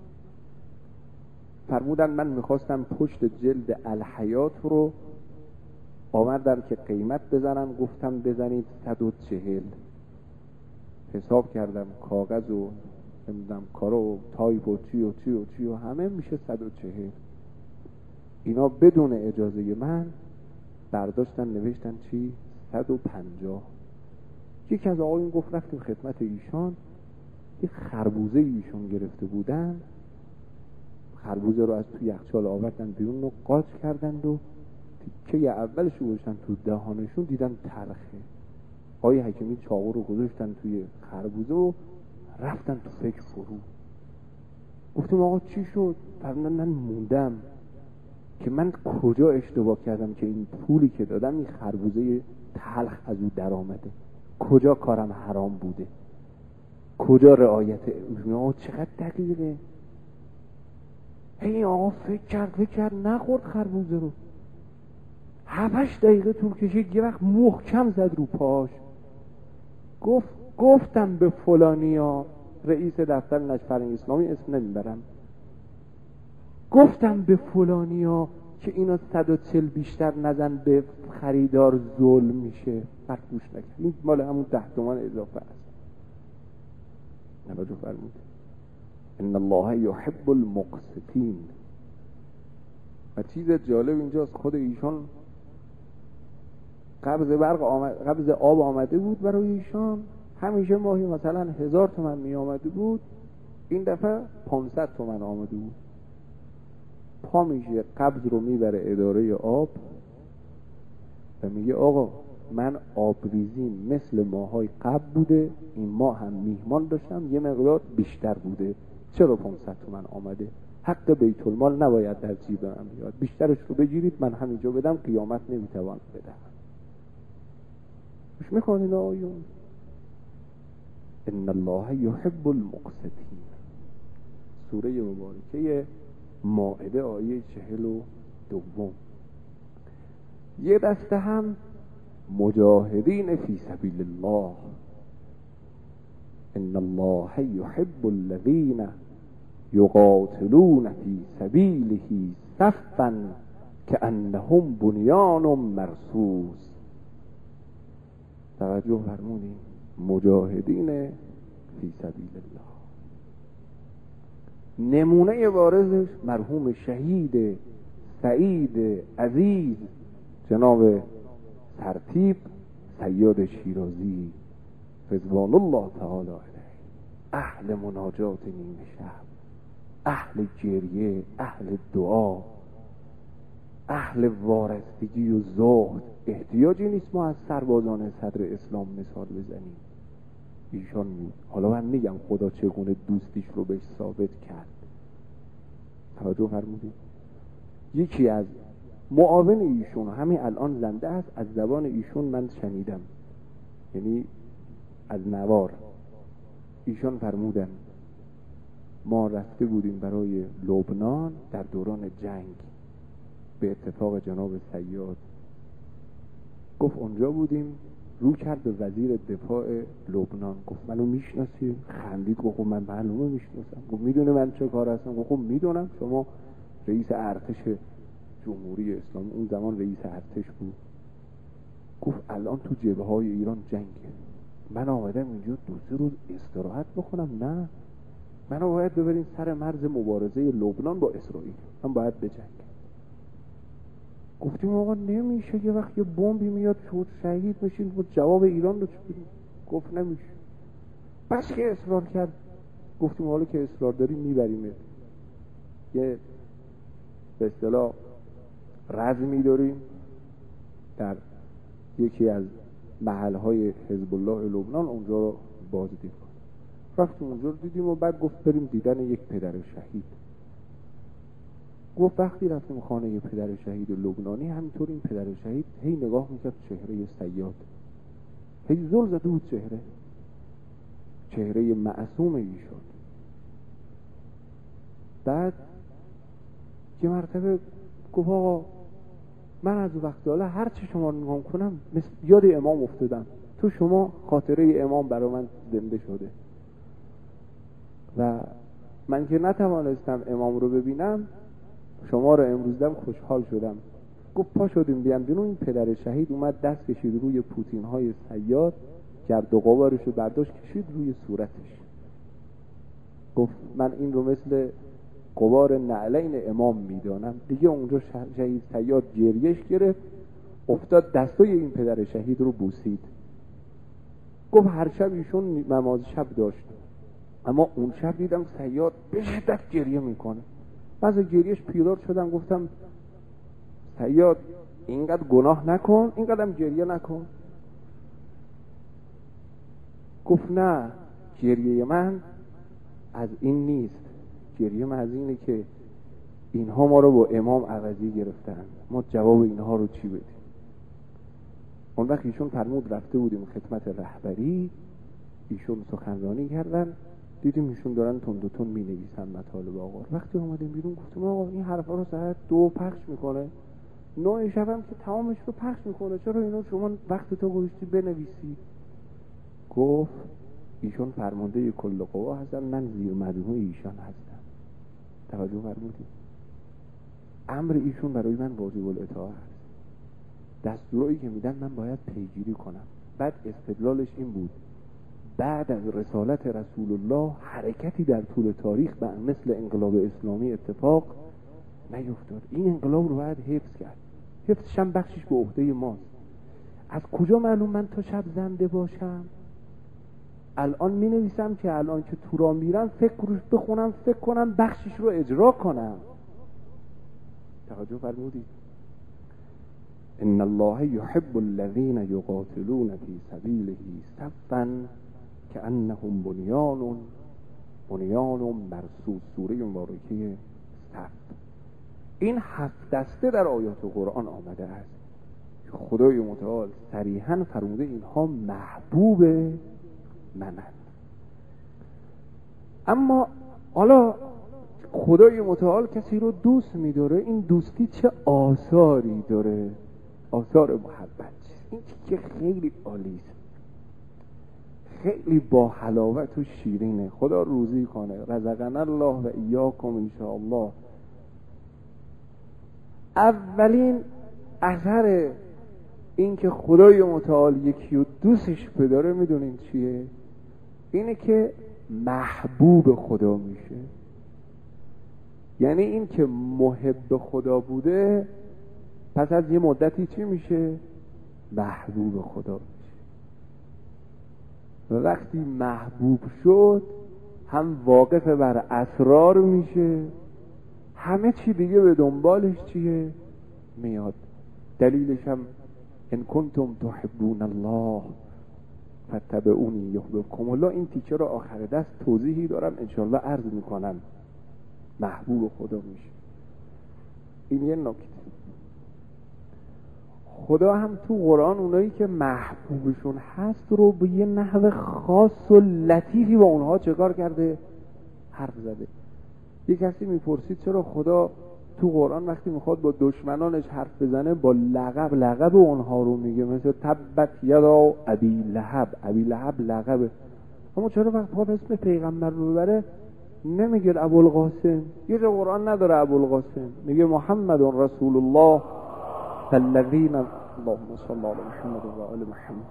فرمودن من میخواستم پشت جلد الحیات رو آوردن که قیمت بزنن. گفتم بزنید 140. حساب کردم کاغذ و نمیدونم کارو و تایپ و چی و همه میشه 140. اینا بدون اجازه من برداشتن نوشتن چی؟ 150. یکی از آقایون گفت رفتیم خدمت ایشان، یه خربوزه ایشون گرفته بودن، خربوزه رو از توی یخچال آوردن بیرون و قاچ کردند و تیکه اولش رو گذاشتن تو دهانشون، دیدن تلخه. آقای حکیمی چاقو رو گذاشتن توی خربوزه و رفتن تو فکر فرو. گفتم آقا چی شد؟ فرمودن من موندم که من کجا اشتباه کردم که این پولی که دادم این خربوزه تلخ از او در آمده، کجا کارم حرام بوده، کجا رعایت آقا چقدر دقیقه. این آقا فکر کرد نخورد خربوزه رو. 7-8 دقیقه طول کشید، یه وقت محکم زد رو پاش. گفتم به فلانیا، رئیس دفتر نجفرنگ اسلامی، اسم نمیبرم، گفتم به فلانیا که اینا 140 بیشتر نزن به خریدار ظلم میشه. بعد گوش نکرد. این مال همون 10 تومان اضافه است. نباید فرمود ان الله یحب المقسطین. و چیز جالب اینجاست، خود ایشان قبض آب آمده بود برای ایشان. همیشه ماهی مثلا 1000 تومان می آمده بود، این دفعه 500 تومان آمده بود. پا میشه قبض رو میبره اداره آب و میگه آقا من آبریزیم مثل ماهای قبل بوده، این ماه هم میهمان داشتم یه مقدار بیشتر بوده، چرا 500 تومن آمده؟ حق بیت المال نباید در جیب من بیاد، بیشترش رو بگیرید من همینجا بدم، قیامت نمیتوان بدم. مش میخوانید آیون ان الله یحب المقسطین، سوره مبارکه مائده آیه 42. یه دسته هم مجاهدین فی سبیل الله، ان الله یحب الذین یقاتلون فی سبیله صفا کأنهم بنیان مرصوص. توجه فرمودین، مجاهدین فی سبیل الله. نمونه بارزش مرحوم شهید سعید عزیز جناب سرتیپ صیاد شیرازی رضوان الله تعالی علیه، اهل مناجات نیمه شب، اهل گریه، اهل دعا، اهل وارستگی و زهد. احتیاجی نیست ما از سربازان صدر اسلام مثال بزنیم، ایشان بود. حالا من میگم خدا چگونه دوستیش رو بهش ثابت کرد. توجه فرمودید، یکی از معاون ایشون همین الان زنده است، از زبان ایشون من شنیدم، یعنی از نوار ایشان فرمودن ما رفته بودیم برای لبنان در دوران جنگ، به اتفاق جناب صیاد گفت اونجا بودیم، رو کرد به وزیر دفاع لبنان، گفت منو میشناسی؟ خندید گفت من معلومه میشناسم. گفت میدونی من چه کار هستم؟ گفت میدونم، شما رئیس ارتش جمهوری اسلامی، اون زمان رئیس ارتش بود. گفت الان تو جبهه های ایران جنگه، من آمدم اینجا 2-3 روز استراحت بکنم؟ نه، منو باید ببرین سر مرز مبارزه لبنان با اسرائیل، من باید بجنگم. گفتیم آقا نمیشه، یه وقت یه بمبی میاد شما شهید میشین، جواب ایران رو چه بدیم؟ گفت نمیشه. بس که اصرار کرد. گفتیم حالا که اصرار داری میبریمت، یه به اصطلاح رزمی داریم در یکی از محلهای حزب الله لبنان، اونجا رو بازدید. رفتیم اونجا رو دیدیم و بعد گفت بریم دیدن یک پدر شهید. گفت وقتی رفتیم خانه پدر شهید لبنانی، همینطور این پدر شهید هی نگاه میکرد چهره صیاد، هی زل زده بود چهره معصوم ایشون. بعد یه مرتبه گفت آقا من از وقت حالا هر چی شما نگاه کنم مثل یاد امام افتادم، تو شما خاطره امام برای من زنده شده و من که نتوانستم امام رو ببینم، شما رو امروز دم خوشحال شدم. گفت پا شدیم بیان بیرون، این پدر شهید اومد دست کشید روی پوتین های صیاد، گرد و غبارش رو برداشت کشید روی صورتش. گفت من این رو مثل غبار نعلین امام میدانم. دیگه اونجا شهید صیاد گریش گرفت، افتاد دستای این پدر شهید رو بوسید. گفت هر شب ایشون نماز شب داشت، اما اون شب دیدم صیاد به شدت گریه میکنه. بعد از گریهش بیدار شدم، گفتم صیاد اینقدر گناه نکن، اینقدر هم گریه نکن. گفت نه، گریه من از این نیست، گریه من از اینه که اینها ما رو با امام عوضی گرفتن، ما جواب اینها رو چی بدیم؟ اون وقت ایشون فرمود رفته بودیم خدمت رهبری، ایشون سخنرانی کردن، دیدیم ایشون دارن تون می نویسن مطالب آقا. وقتی اومدیم بیرون گفتیم آقا این حرفا رو ساعت 2 پخش میکنه، 9 شب هم که تمامش رو پخش میکنه، چرا اینو شما وقت تو گذاشتی بنویسی؟ گفت ایشون فرمانده کل قوا هستن، من زیر مجموع ایشان هستم. توجه فرمودید، امر ایشون برای من واجب الاطاعه است، دستورایی که میدن من باید پیگیری کنم. بعد استدلالش این بود بعد از رسالت رسول الله حرکتی در طول تاریخ به مثل انقلاب اسلامی اتفاق نیفتاد، این انقلاب رو باید حفظ کرد، حفظش هم بخشش به عهده ماست. از کجا معلوم من تا شب زنده باشم؟ الان می نویسم که الان که تو را میرم فکر روش بخونم، فکر کنم بخشش رو اجرا کنم. توجه فرمودید، ان الله یحب الذین یقاتلون فی سبیله صفا کأنهم بنیان مرصوص. سوره مبارکه صف. این 7 دسته در آیات قرآن آمده است. خدای متعال صریحا فرموده اینها محبوب منند. اما حالا خدای متعال کسی رو دوست می‌داره، این دوستی چه آثاری داره؟ آثار محبت. این که خیلی عالی است، خیلی با حلاوت و شیرینه. خدا روزی کنه، رزقنا الله و ایاکم ان شاء الله. اولین اثر این که خدای متعال یکی رو دوستش بداره میدونین چیه؟ اینه که محبوب خدا میشه. یعنی این که محب خدا بوده پس از یه مدتی چی میشه؟ محبوب خدا میشه. و وقتی محبوب شد هم واقف بر اسرار میشه، همه چی دیگه به دنبالش چیه؟ میاد. دلیلش هم ان کنتم تحبون الله فاتبعونی یحببکم الله. این تیکه رو آخر دست توضیحی دارم انشالله عرض میکنم. محبوب خدا میشه. این یه نکته. خدا هم تو قرآن اونایی که محبوبشون هست رو به یه نحو خاص و لطیفی با اونها چکار کرده؟ حرف زده. یه کسی میپرسید چرا خدا تو قرآن وقتی میخواد با دشمنانش حرف بزنه با لقب اونها رو میگه، مثل تبت یدا ابی لهب. ابی لهب لقبه، اما چرا وقتی میخواد اسم پیغمبر رو ببره نمیگه ابوالقاسم؟ یه جا قرآن نداره ابوالقاسم، میگه محمد رسول الله فالذین اللهم صل علی محمد و آل محمد.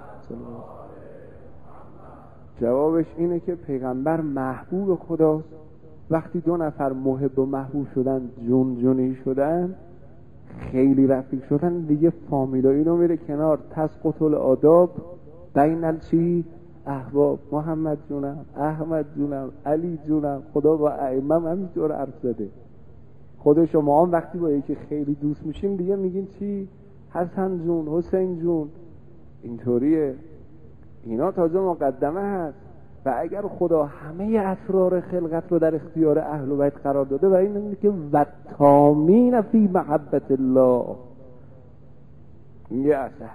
جوابش اینه که پیغمبر محبوب خداست. وقتی 2 نفر محب و محبوب شدن، جونی شدن، خیلی رفیق شدن، دیگه فامیلایی رو میره کنار. تسقط الآداب بین الچی احباب. محمد جونم، احمد جونم، علی جونم. خدا با ائمه همینطور عرض زده. خود شما هم وقتی با یکی خیلی دوست میشین دیگه میگین چی؟ حسن جون، حسین جون. اینطوریه. اینا تازه مقدمه هست. و اگر خدا همه اسرار خلقت رو در اختیار اهل بیت قرار داده و این میگه که وتامین فی محبت الله، یه اثر.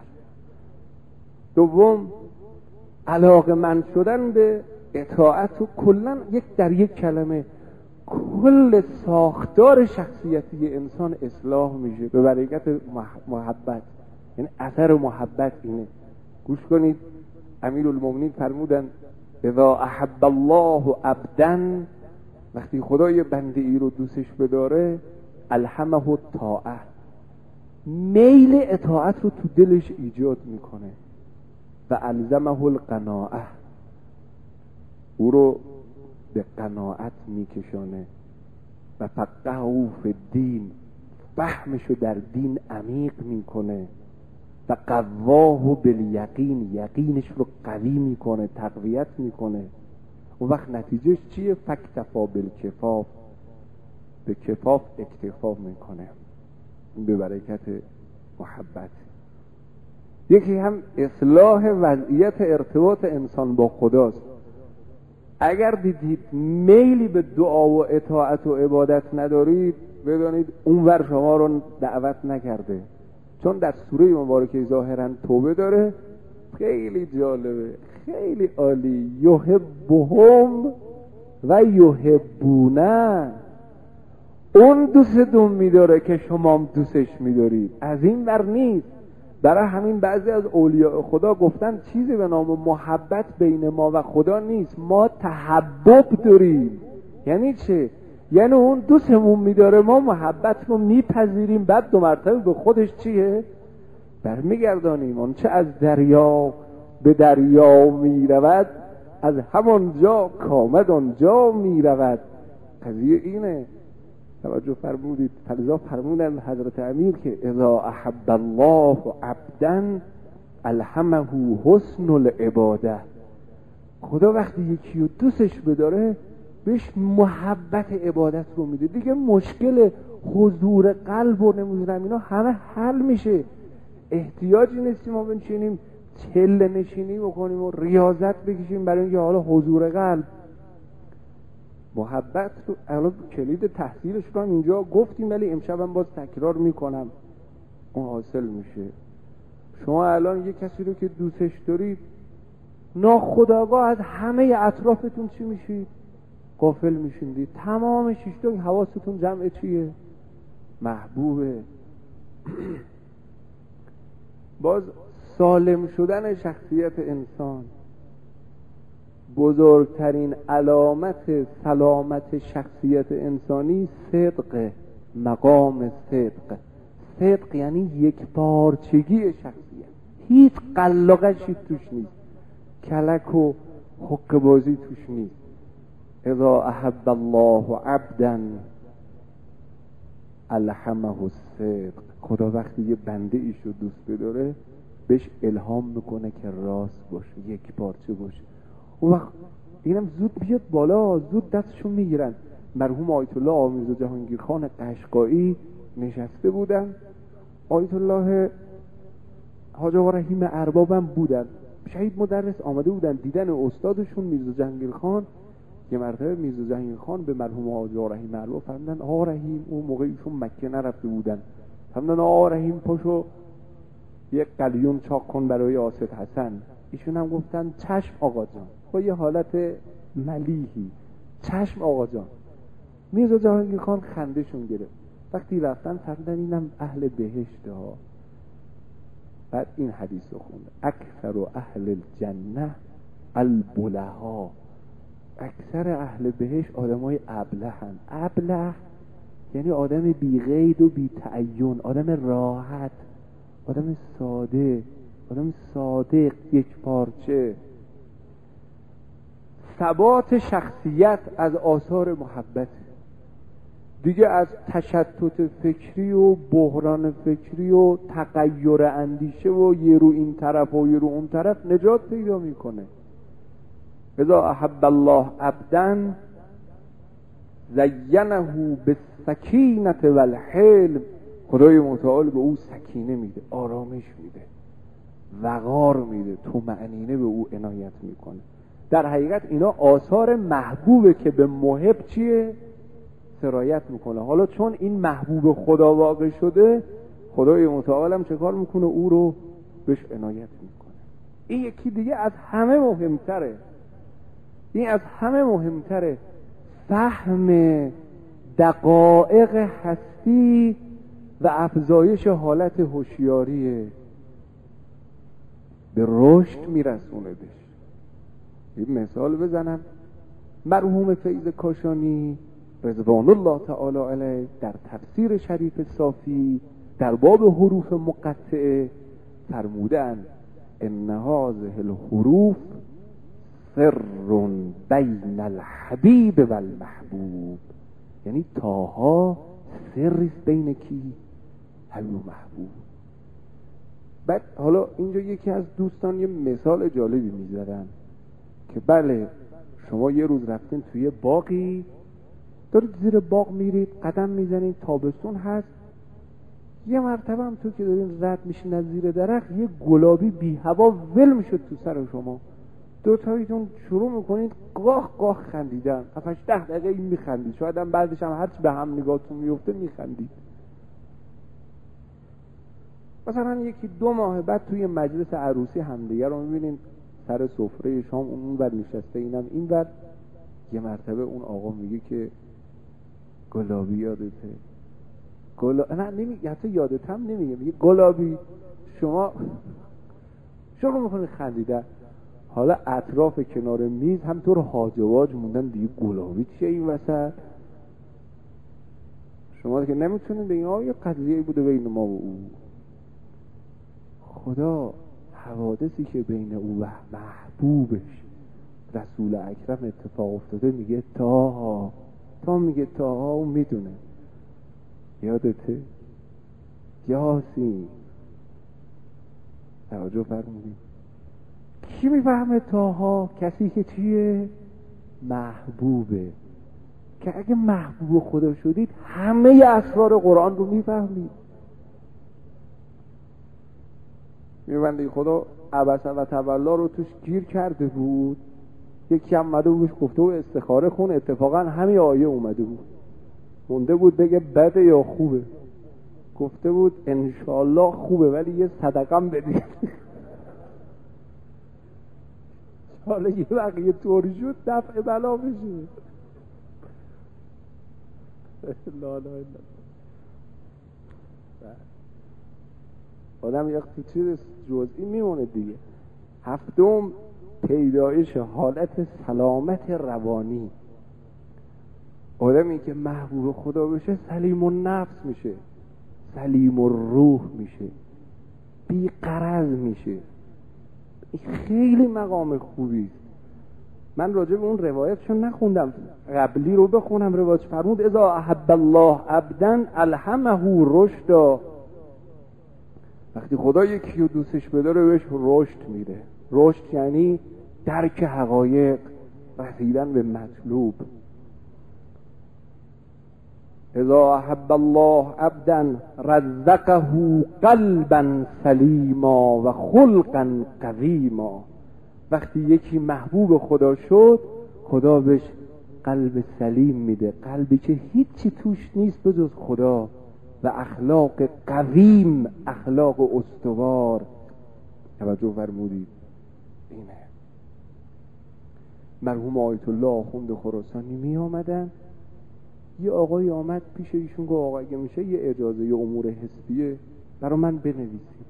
دوم، علاقه‌مند شدن به اطاعت و کلا در یک کلمه کل ساختار شخصیتی انسان اصلاح میشه به برکت محبت. یعنی اثر محبت اینه. گوش کنید، امیرالمومنین فرمودن اذا احب الله عبدا، وقتی خدای بنده ای رو دوستش بداره، الهمه الطاعه، میل اطاعت رو تو دلش ایجاد میکنه. و الزمه القناعه، او رو به قناعت میکشانه. و فقهه فی الدین، فهمشو در دین عمیق میکنه. و قواه بالیقین، یقینش رو قوی میکنه، تقویت میکنه. اون وقت نتیجهش چیه؟ فاکتفا بالکفاف، به کفاف اکتفا میکنه به برکت محبت. یکی هم اصلاح وضعیت ارتباط انسان با خداست. اگر دیدید میلی به دعا و اطاعت و عبادت ندارید، بدانید اونور شما رو دعوت نکرده. چون در سوره مبارکه ظاهرا توبه داره، خیلی جالبه، خیلی عالی. یحبهم و یحبونه، اون دوستتون میداره که شما هم دوستش میدارید، از این ور نیست. برای همین بعضی از اولیاء خدا گفتن چیزی به نام محبت بین ما و خدا نیست، ما تحبب داریم. یعنی چه؟ یعنی اون دوستمون میداره، ما محبت رو میپذیریم، بعد 2 مرتبه به خودش چیه؟ برمیگردانیم. اون چه از دریا به دریا میرود، از همان جا کامد آنجا میرود. قضیه اینه. توجه فرمودید. فلذا فرمودن حضرت امیر که اذا احب الله عبدا الهمه حسن العباده. خدا وقتی یکی رو دوستش بداره بهش محبت عبادت رو میده. دیگه مشکل حضور قلب و نمیدونم اینا همه حل میشه. احتیاجی نیستیم ما بنشینیم چله نشینی بکنیم و ریاضت بکشیم برای اینکه حالا حضور قلب. محبت رو الان کلید تحصیلش رو اینجا گفتیم، ولی امشبم باز تکرار میکنم، اون حاصل میشه. شما الان یه کسی رو که دوستش دارید ناخودآگاه از همه اطرافتون چی میشید؟ غافل میشید. تمام شیشتون حواستون جمع چیه؟ محبوبه. باز سالم شدن شخصیت انسان، بزرگترین علامت سلامت شخصیت انسانی صدق، مقام صدق. صدق یعنی یک پارچگی شخصیت، هیچ قلاقشی توش نیست، کلک و حق بازی توش نیست. اذا احب الله عبدا الهمه الصدق. خدا وقتی یه بنده ایشو دوست بداره بهش الهام میکنه که راست باشه، یک پارچه باشه. اون وقت اینم زود بیاد بالا، زود دستشون میگیرن. مرحوم آیت الله آقا میرزا جهانگیر خان قشقایی نشسته بودن، آیت الله حاج آقا رحیم اربابم بودن، شهید مدرس آمده بودن دیدن استادشون میرزا جهانگیر خان. یه مرتبه میرزا جهانگیر خان به مرحوم حاج آقا رحیم ارباب فرمودن آقا رحیم، اون موقع ایشون مکه نرفته بودن، فرمودن آقا رحیم پاشو یک قلیون چاق کن برای آصف حسن. ایشون هم گفتن چشم آقا جان، با یه حالت ملیحی، چشم آقا جان. میرزا جهانگیر خان خندهشون گرفت. وقتی رفتن فرمودن اینم اهل بهشت ها. بعد این حدیث رو خونده اکثر اهل الجنه البلها. اکثر اهل بهشت آدمای ابلهن. ابله یعنی آدم بی قید و بی تعین، آدم راحت، آدم ساده، آدم صادق، یک پارچه. ثبات شخصیت از آثار محبت دیگه، از تشتت فکری و بحران فکری و تغییر اندیشه و یه رو این طرف و یه رو اون طرف نجات پیدا میکنه. اذا احب الله عبدا زینه بالسکینه والحلم. خدای متعال به او سکینه میده، آرامش میده، وقار میده، طمأنینه به او عنایت میکنه. در حقیقت اینا آثار محبوبه که به محب چیه؟ سرایت میکنه. حالا چون این محبوب خدا واقع شده، خدای متعال هم چه کار میکنه؟ او رو بهش عنایت میکنه. این یکی دیگه از همه مهمتره. این از همه مهمتره. فهم دقایق هستی و افزایش حالت هوشیاریه، به رشد میرسونه بهش. یه مثال بزنم. مرحوم فیض کاشانی رضوان الله تعالی علیه در تفسیر شریف صافی در باب حروف مقطعه فرمودن ان هذه الحروف سر بین الحبیب و المحبوب. یعنی تاها سریست بین کی؟ حبیب و محبوب. بعد حالا اینجا یکی از دوستان یه مثال جالبی میزدن که بله شما یه روز رفتین توی باغی، دارید زیر باغ میرید، قدم میزنید، تابستون هست، یه مرتبه هم تو که دارین رد میشین از زیر درخت یه گلابی بی هوا ول میشد تو سر شما. دوتاییتون شروع میکنید قاخ قاخ خندیدن، 7-8 دقیقه این میخندید، شاید هم بعدش هم هرچی به هم نگاهتون میفته میخندید. مثلا یکی 2 ماه بعد توی مجلس عروسی همدیگه رو میبینین سر سفره شام اون ور نشسته اینم این ور. یه مرتبه اون آقا میگه که گلابی یادته؟ نه نمیگه، حتی یادت هم نمیگه، میگه گلابی. شما شروع میکنید خندیدن. حالا اطراف کنار میز همطور هاج و واج موندن دیگه گلابی چیه این وسط؟ شما که نمیتونید بگید یه قضیه بوده بین ما و او. خدا حوادثی که بین او و محبوبش رسول اکرم اتفاق افتاده میگه تا میگه تاها اون میدونه. یادته؟ یاسین توجه فرمودید. کی میفهمه تاها؟ کسی که چیه؟ محبوبه. که اگه محبوب خدا شدید همه اسرار قرآن رو میفهمید. میبنده خدا عبس و تولا رو توش گیر کرده بود. یکی هم اومده بودش گفته بود استخاره خون، اتفاقا همین آیه اومده بود، مونده بود بگه بده یا خوبه. گفته بود انشالله خوبه ولی یه صدقم بدید. حالا یه وقت یه طوری شد دفع بلا بشه. لا لا لا. آدم یک چیز جزئی میمونه دیگه. هفتم، پیدایش حالت سلامت روانی. آدمی که محبوب خدا بشه سلیم النفس میشه، سلیم الروح میشه، بی غرض میشه. این خیلی مقام خوبی است. من راجع به اون روایتشو نخوندم، قبلی رو بخونم. روایت فرمود اذا احب الله عبدا الهمه رشدا. وقتی خدا یکی رو دوستش بداره بهش رشد میده. رشد یعنی درک حقایق، رسیدن به مطلوب. اذا احب الله عبدا رزقه قلبا سلیما و خلقا قویما. وقتی یکی محبوب خدا شد خدا بهش قلب سلیم میده، قلبی که هیچی توش نیست بجز خدا، و اخلاق قویم، اخلاق استوار. توجه فرمودید اینه. مرحوم آیت الله آخوند خراسانی می آمدن، یه آقای آمد پیش ایشون گفت آقا اگه میشه یه اجازه یه امور حسبیه برای من بنویسید.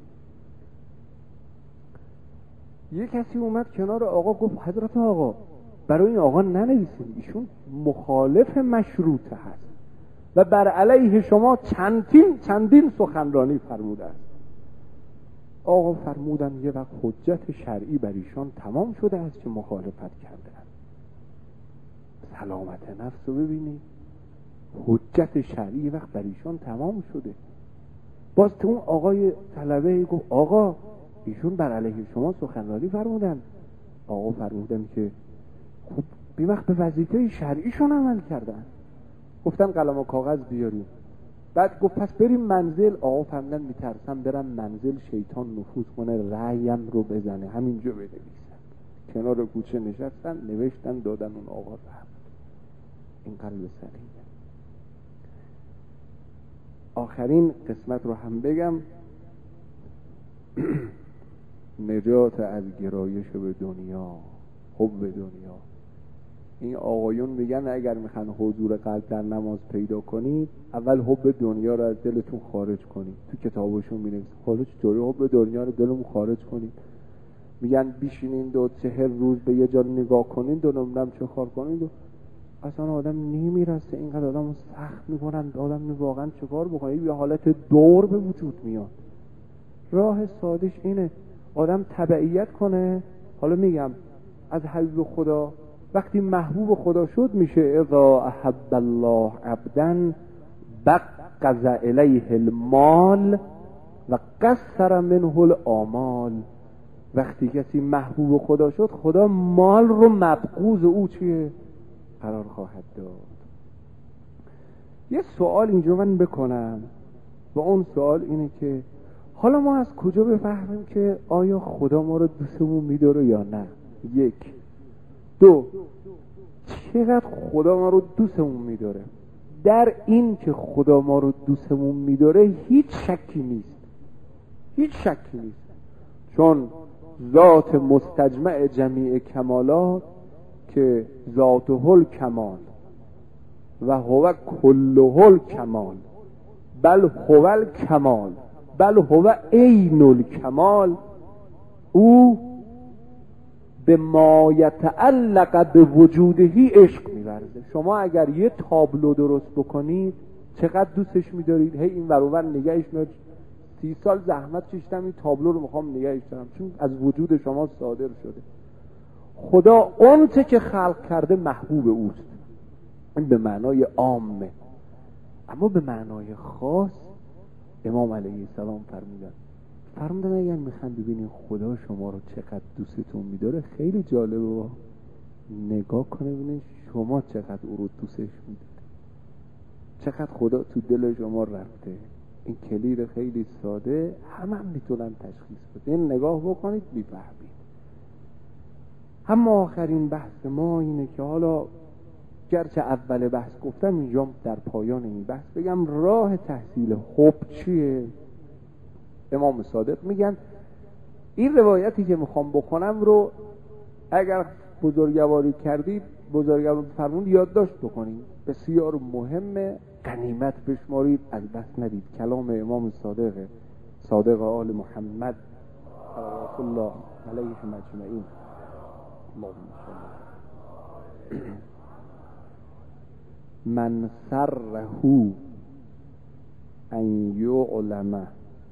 یه کسی اومد کنار آقا گفت حضرت آقا برای این آقا ننویسید، ایشون مخالف مشروطه هست و بر علیه شما چندین سخنرانی فرموده است. آقا فرمودن یه وقت حجت شرعی بر ایشان تمام شده است که مخالفت کردن. سلامت نفس رو ببینید، حجت شرعی وقت بر ایشان تمام شده. باز تو اون آقای طلبه گفت آقا ایشون بر علیه شما سخنرانی فرمودن. آقا فرمودن که خب بی وقت به وظیفه شرعیشون عمل کردن. گفتن قلم و کاغذ بیاریم. بعد گفت پس بریم منزل. آقا فرمودن میترسم برم منزل شیطان نفوذ کنه رأیم رو بزنه، همینجا بنویسن. کنار کوچه نشستن نوشتن دادن اون آقا رفت. این قلب سلیم. آخرین قسمت رو هم بگم. نجات از گرایش به دنیا، حب دنیا. این آقایون میگن اگر میخوان حضور قلب در نماز پیدا کنید اول حب دنیا رو از دلتون خارج کنید. تو کتابشون مینویسن حالا چطوری حب دنیا رو دلمون خارج کنید؟ میگن بیشینین 40 روز به یه جا نگاه کنین و نمیدونم چه کار کنین و اصلا آدم نمیرسه. اینقدر آدم سخت میکنن، آدم واقعا چه کار بکنه؟ یه حالت دور به وجود میاد. راه سادش اینه آدم تبعیت کنه. حالا میگم از حبیب خدا وقتی محبوب خدا شد میشه اذا احب الله عبدا بغض الیه المال و قصر منه الآمال. وقتی کسی محبوب خدا شد خدا مال رو مبغوض او چیه؟ قرار خواهد داد. یه سوال اینجا من بکنم و اون سوال اینه که حالا ما از کجا بفهمیم که آیا خدا ما رو دوستمون میداره یا نه؟ 1 2 چقدر خدا ما رو دوستمون میداره؟ در این که خدا ما رو دوستمون میداره هیچ شکی نیست، هیچ شکی نیست. چون ذات مستجمع جمیع کمالات که ذاته الکمال و هو کله الکمال بل هو الکمال بل هو عین الکمال، او به ما یتعلق به وجودهی عشق می‌ورزه. شما اگر یه تابلو درست بکنید چقدر دوستش می‌دارید، هی این ور اون ور نگهش میاد. 30 سال زحمت کشیدم این تابلو رو میخوام نگهش دارم چون از وجود شما صادر شده. خدا اونچه که خلق کرده محبوب اوست، این به معنای عامه. اما به معنای خاص امام علیه السلام فرمودن اگر میخوان ببینید خدا شما رو چقدر دوستتون میداره خیلی جالبه، نگاه کنه ببینید شما چقدر او رو دوستش میدید، چقدر خدا تو دل شما رفته. این کلید خیلی ساده، همه هم میتونن تشخیص بدن. این نگاه بکنید میفهمید. اما آخرین بحث ما اینه که حالا گرچه اول بحث گفتم، اینجا در پایان این بحث بگم راه تحصیل حب چیه. امام صادق میگن این روایتی که میخوام بخونم رو اگر بزرگواری کردید، بزرگوار فرمون یادداشت بکنید، بسیار مهمه، غنیمت بشمارید، از دست ندید. کلام امام صادق آل محمد صلوات الله علیهم اجمعین. من سره ان یعلم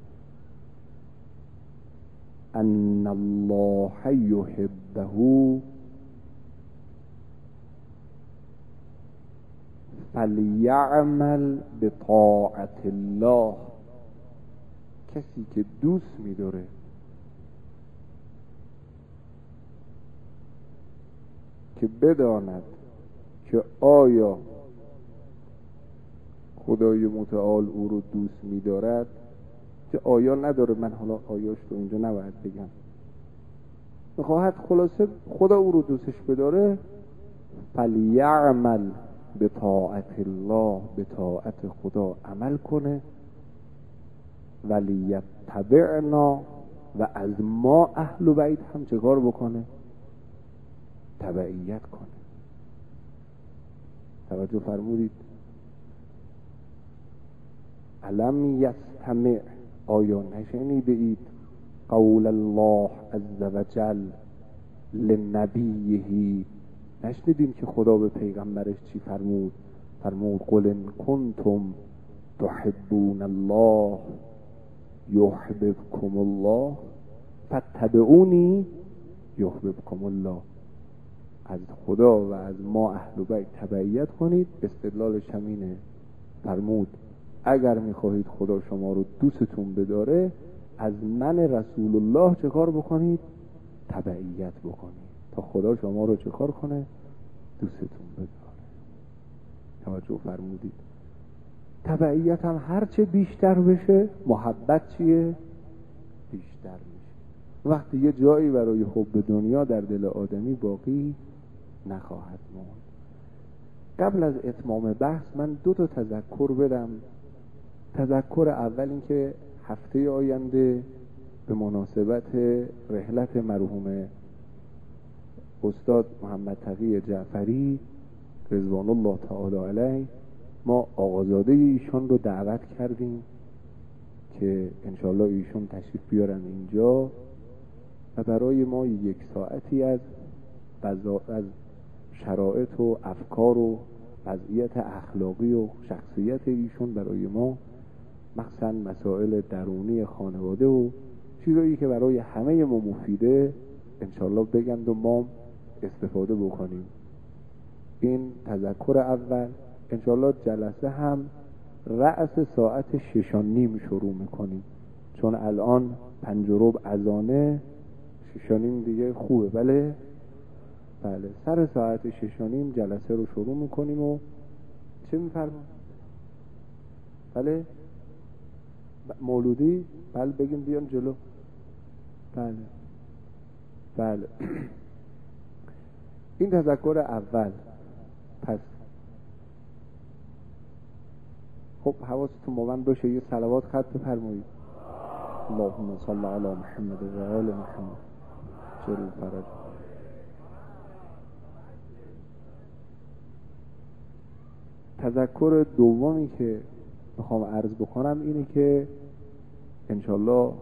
ان الله یحبه فلیعمل بطاعت الله. کسی که دوست می‌داره که بداند که آیا خدای متعال او رو دوست می‌دارد، که آیا نداره، من حالا آیاش رو اینجا نباید بگم، میخواهد خلاصه خدا او رو دوستش بداره، فلیعمل بطاعت الله، به طاعت خدا عمل کنه، ولیتبعنا، و از ما اهل بیت هم چه کار بکنه؟ تبعیت کنه. توجه فرمودید؟ الم یستمع، آیا نشنیده اید قول الله عز وجل لنبیه، نشنیدین که خدا به پیغمبرش چی فرمود؟ فرمود قل ان کنتم تحبون الله یحببکم الله فاتبعونی یحببکم الله. از خدا و از ما اهل بیت تبعیت کنید. استدلالش همینه. فرمود اگر میخواهید خدا شما رو دوستتون بداره، از من رسول الله چه کار بکنید؟ تبعیت بکنید تا خدا شما رو چه کار کنه؟ دوستتون بداره. توجه فرمودید؟ تبعیت هم هرچه بیشتر بشه، محبت چیه؟ بیشتر میشه. وقتی یه جایی برای حب دنیا در دل آدمی باقی نخواهد ماند. قبل از اتمام بحث من 2 تذکر بدم. تذکر اول این که هفته آینده به مناسبت رحلت مرحوم استاد محمد تقی جعفری رضوان الله تعالی علیه، ما آقازاده ایشون رو دعوت کردیم که انشالله ایشون تشریف بیارن اینجا و برای ما 1 ساعتی از شرایط و افکار و وضعیت اخلاقی و شخصیت ایشون برای ما، مخصوصا مسائل درونی خانواده و چیزایی که برای همه ما مفیده، انشالله بگند و ما استفاده بکنیم. این تذکر اول. انشالله جلسه هم رأس ساعت 6:30 شروع میکنیم، چون الان 5:15 اذانه، 6:30 دیگه خوبه. بله سر ساعت 6:30 جلسه رو شروع میکنیم. و چه میفرمایید؟ بله مولودی؟ بله بگیم بیان جلو. بله این تذکر اول. پس خب حواستون با من باشه، یه صلوات خط بفرمایید. اللهم صل علی محمد و آل محمد. جل فرج. تذکر دومی که میخوام عرض بکنم اینه که انشالله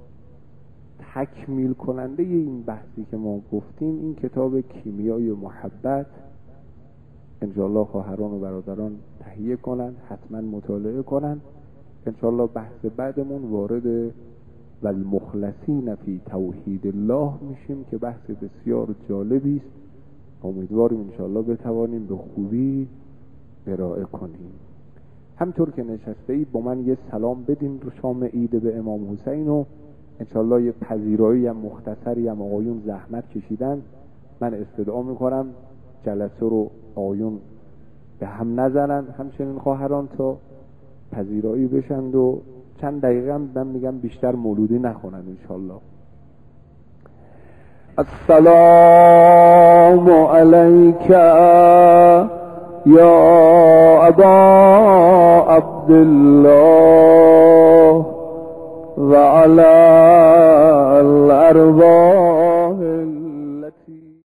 تکمیل کننده این بحثی که ما گفتیم، این کتاب کیمیای محبت، انشالله خواهران و برادران تهیه کنن، حتما مطالعه کنن. انشالله بحث بعدمون وارد والمخلصین فی توحید الله میشیم که بحث بسیار جالبی است. امیدواریم انشالله بتوانیم به خوبی ارائه کنیم. همطور که نشسته اید با من یه سلام بدین رو شام عید به امام حسین و انشالله یه پذیرایی هم مختصری هم آقایون زحمت کشیدن. من استدعا میکنم جلسه رو آقایون به هم نزنن، همچنین خواهران، تا پذیرایی بشند و چند دقیقه هم من میگم بیشتر مولودی نخونن انشالله. السلام علیک یا ابا عبدالله و علی الارواح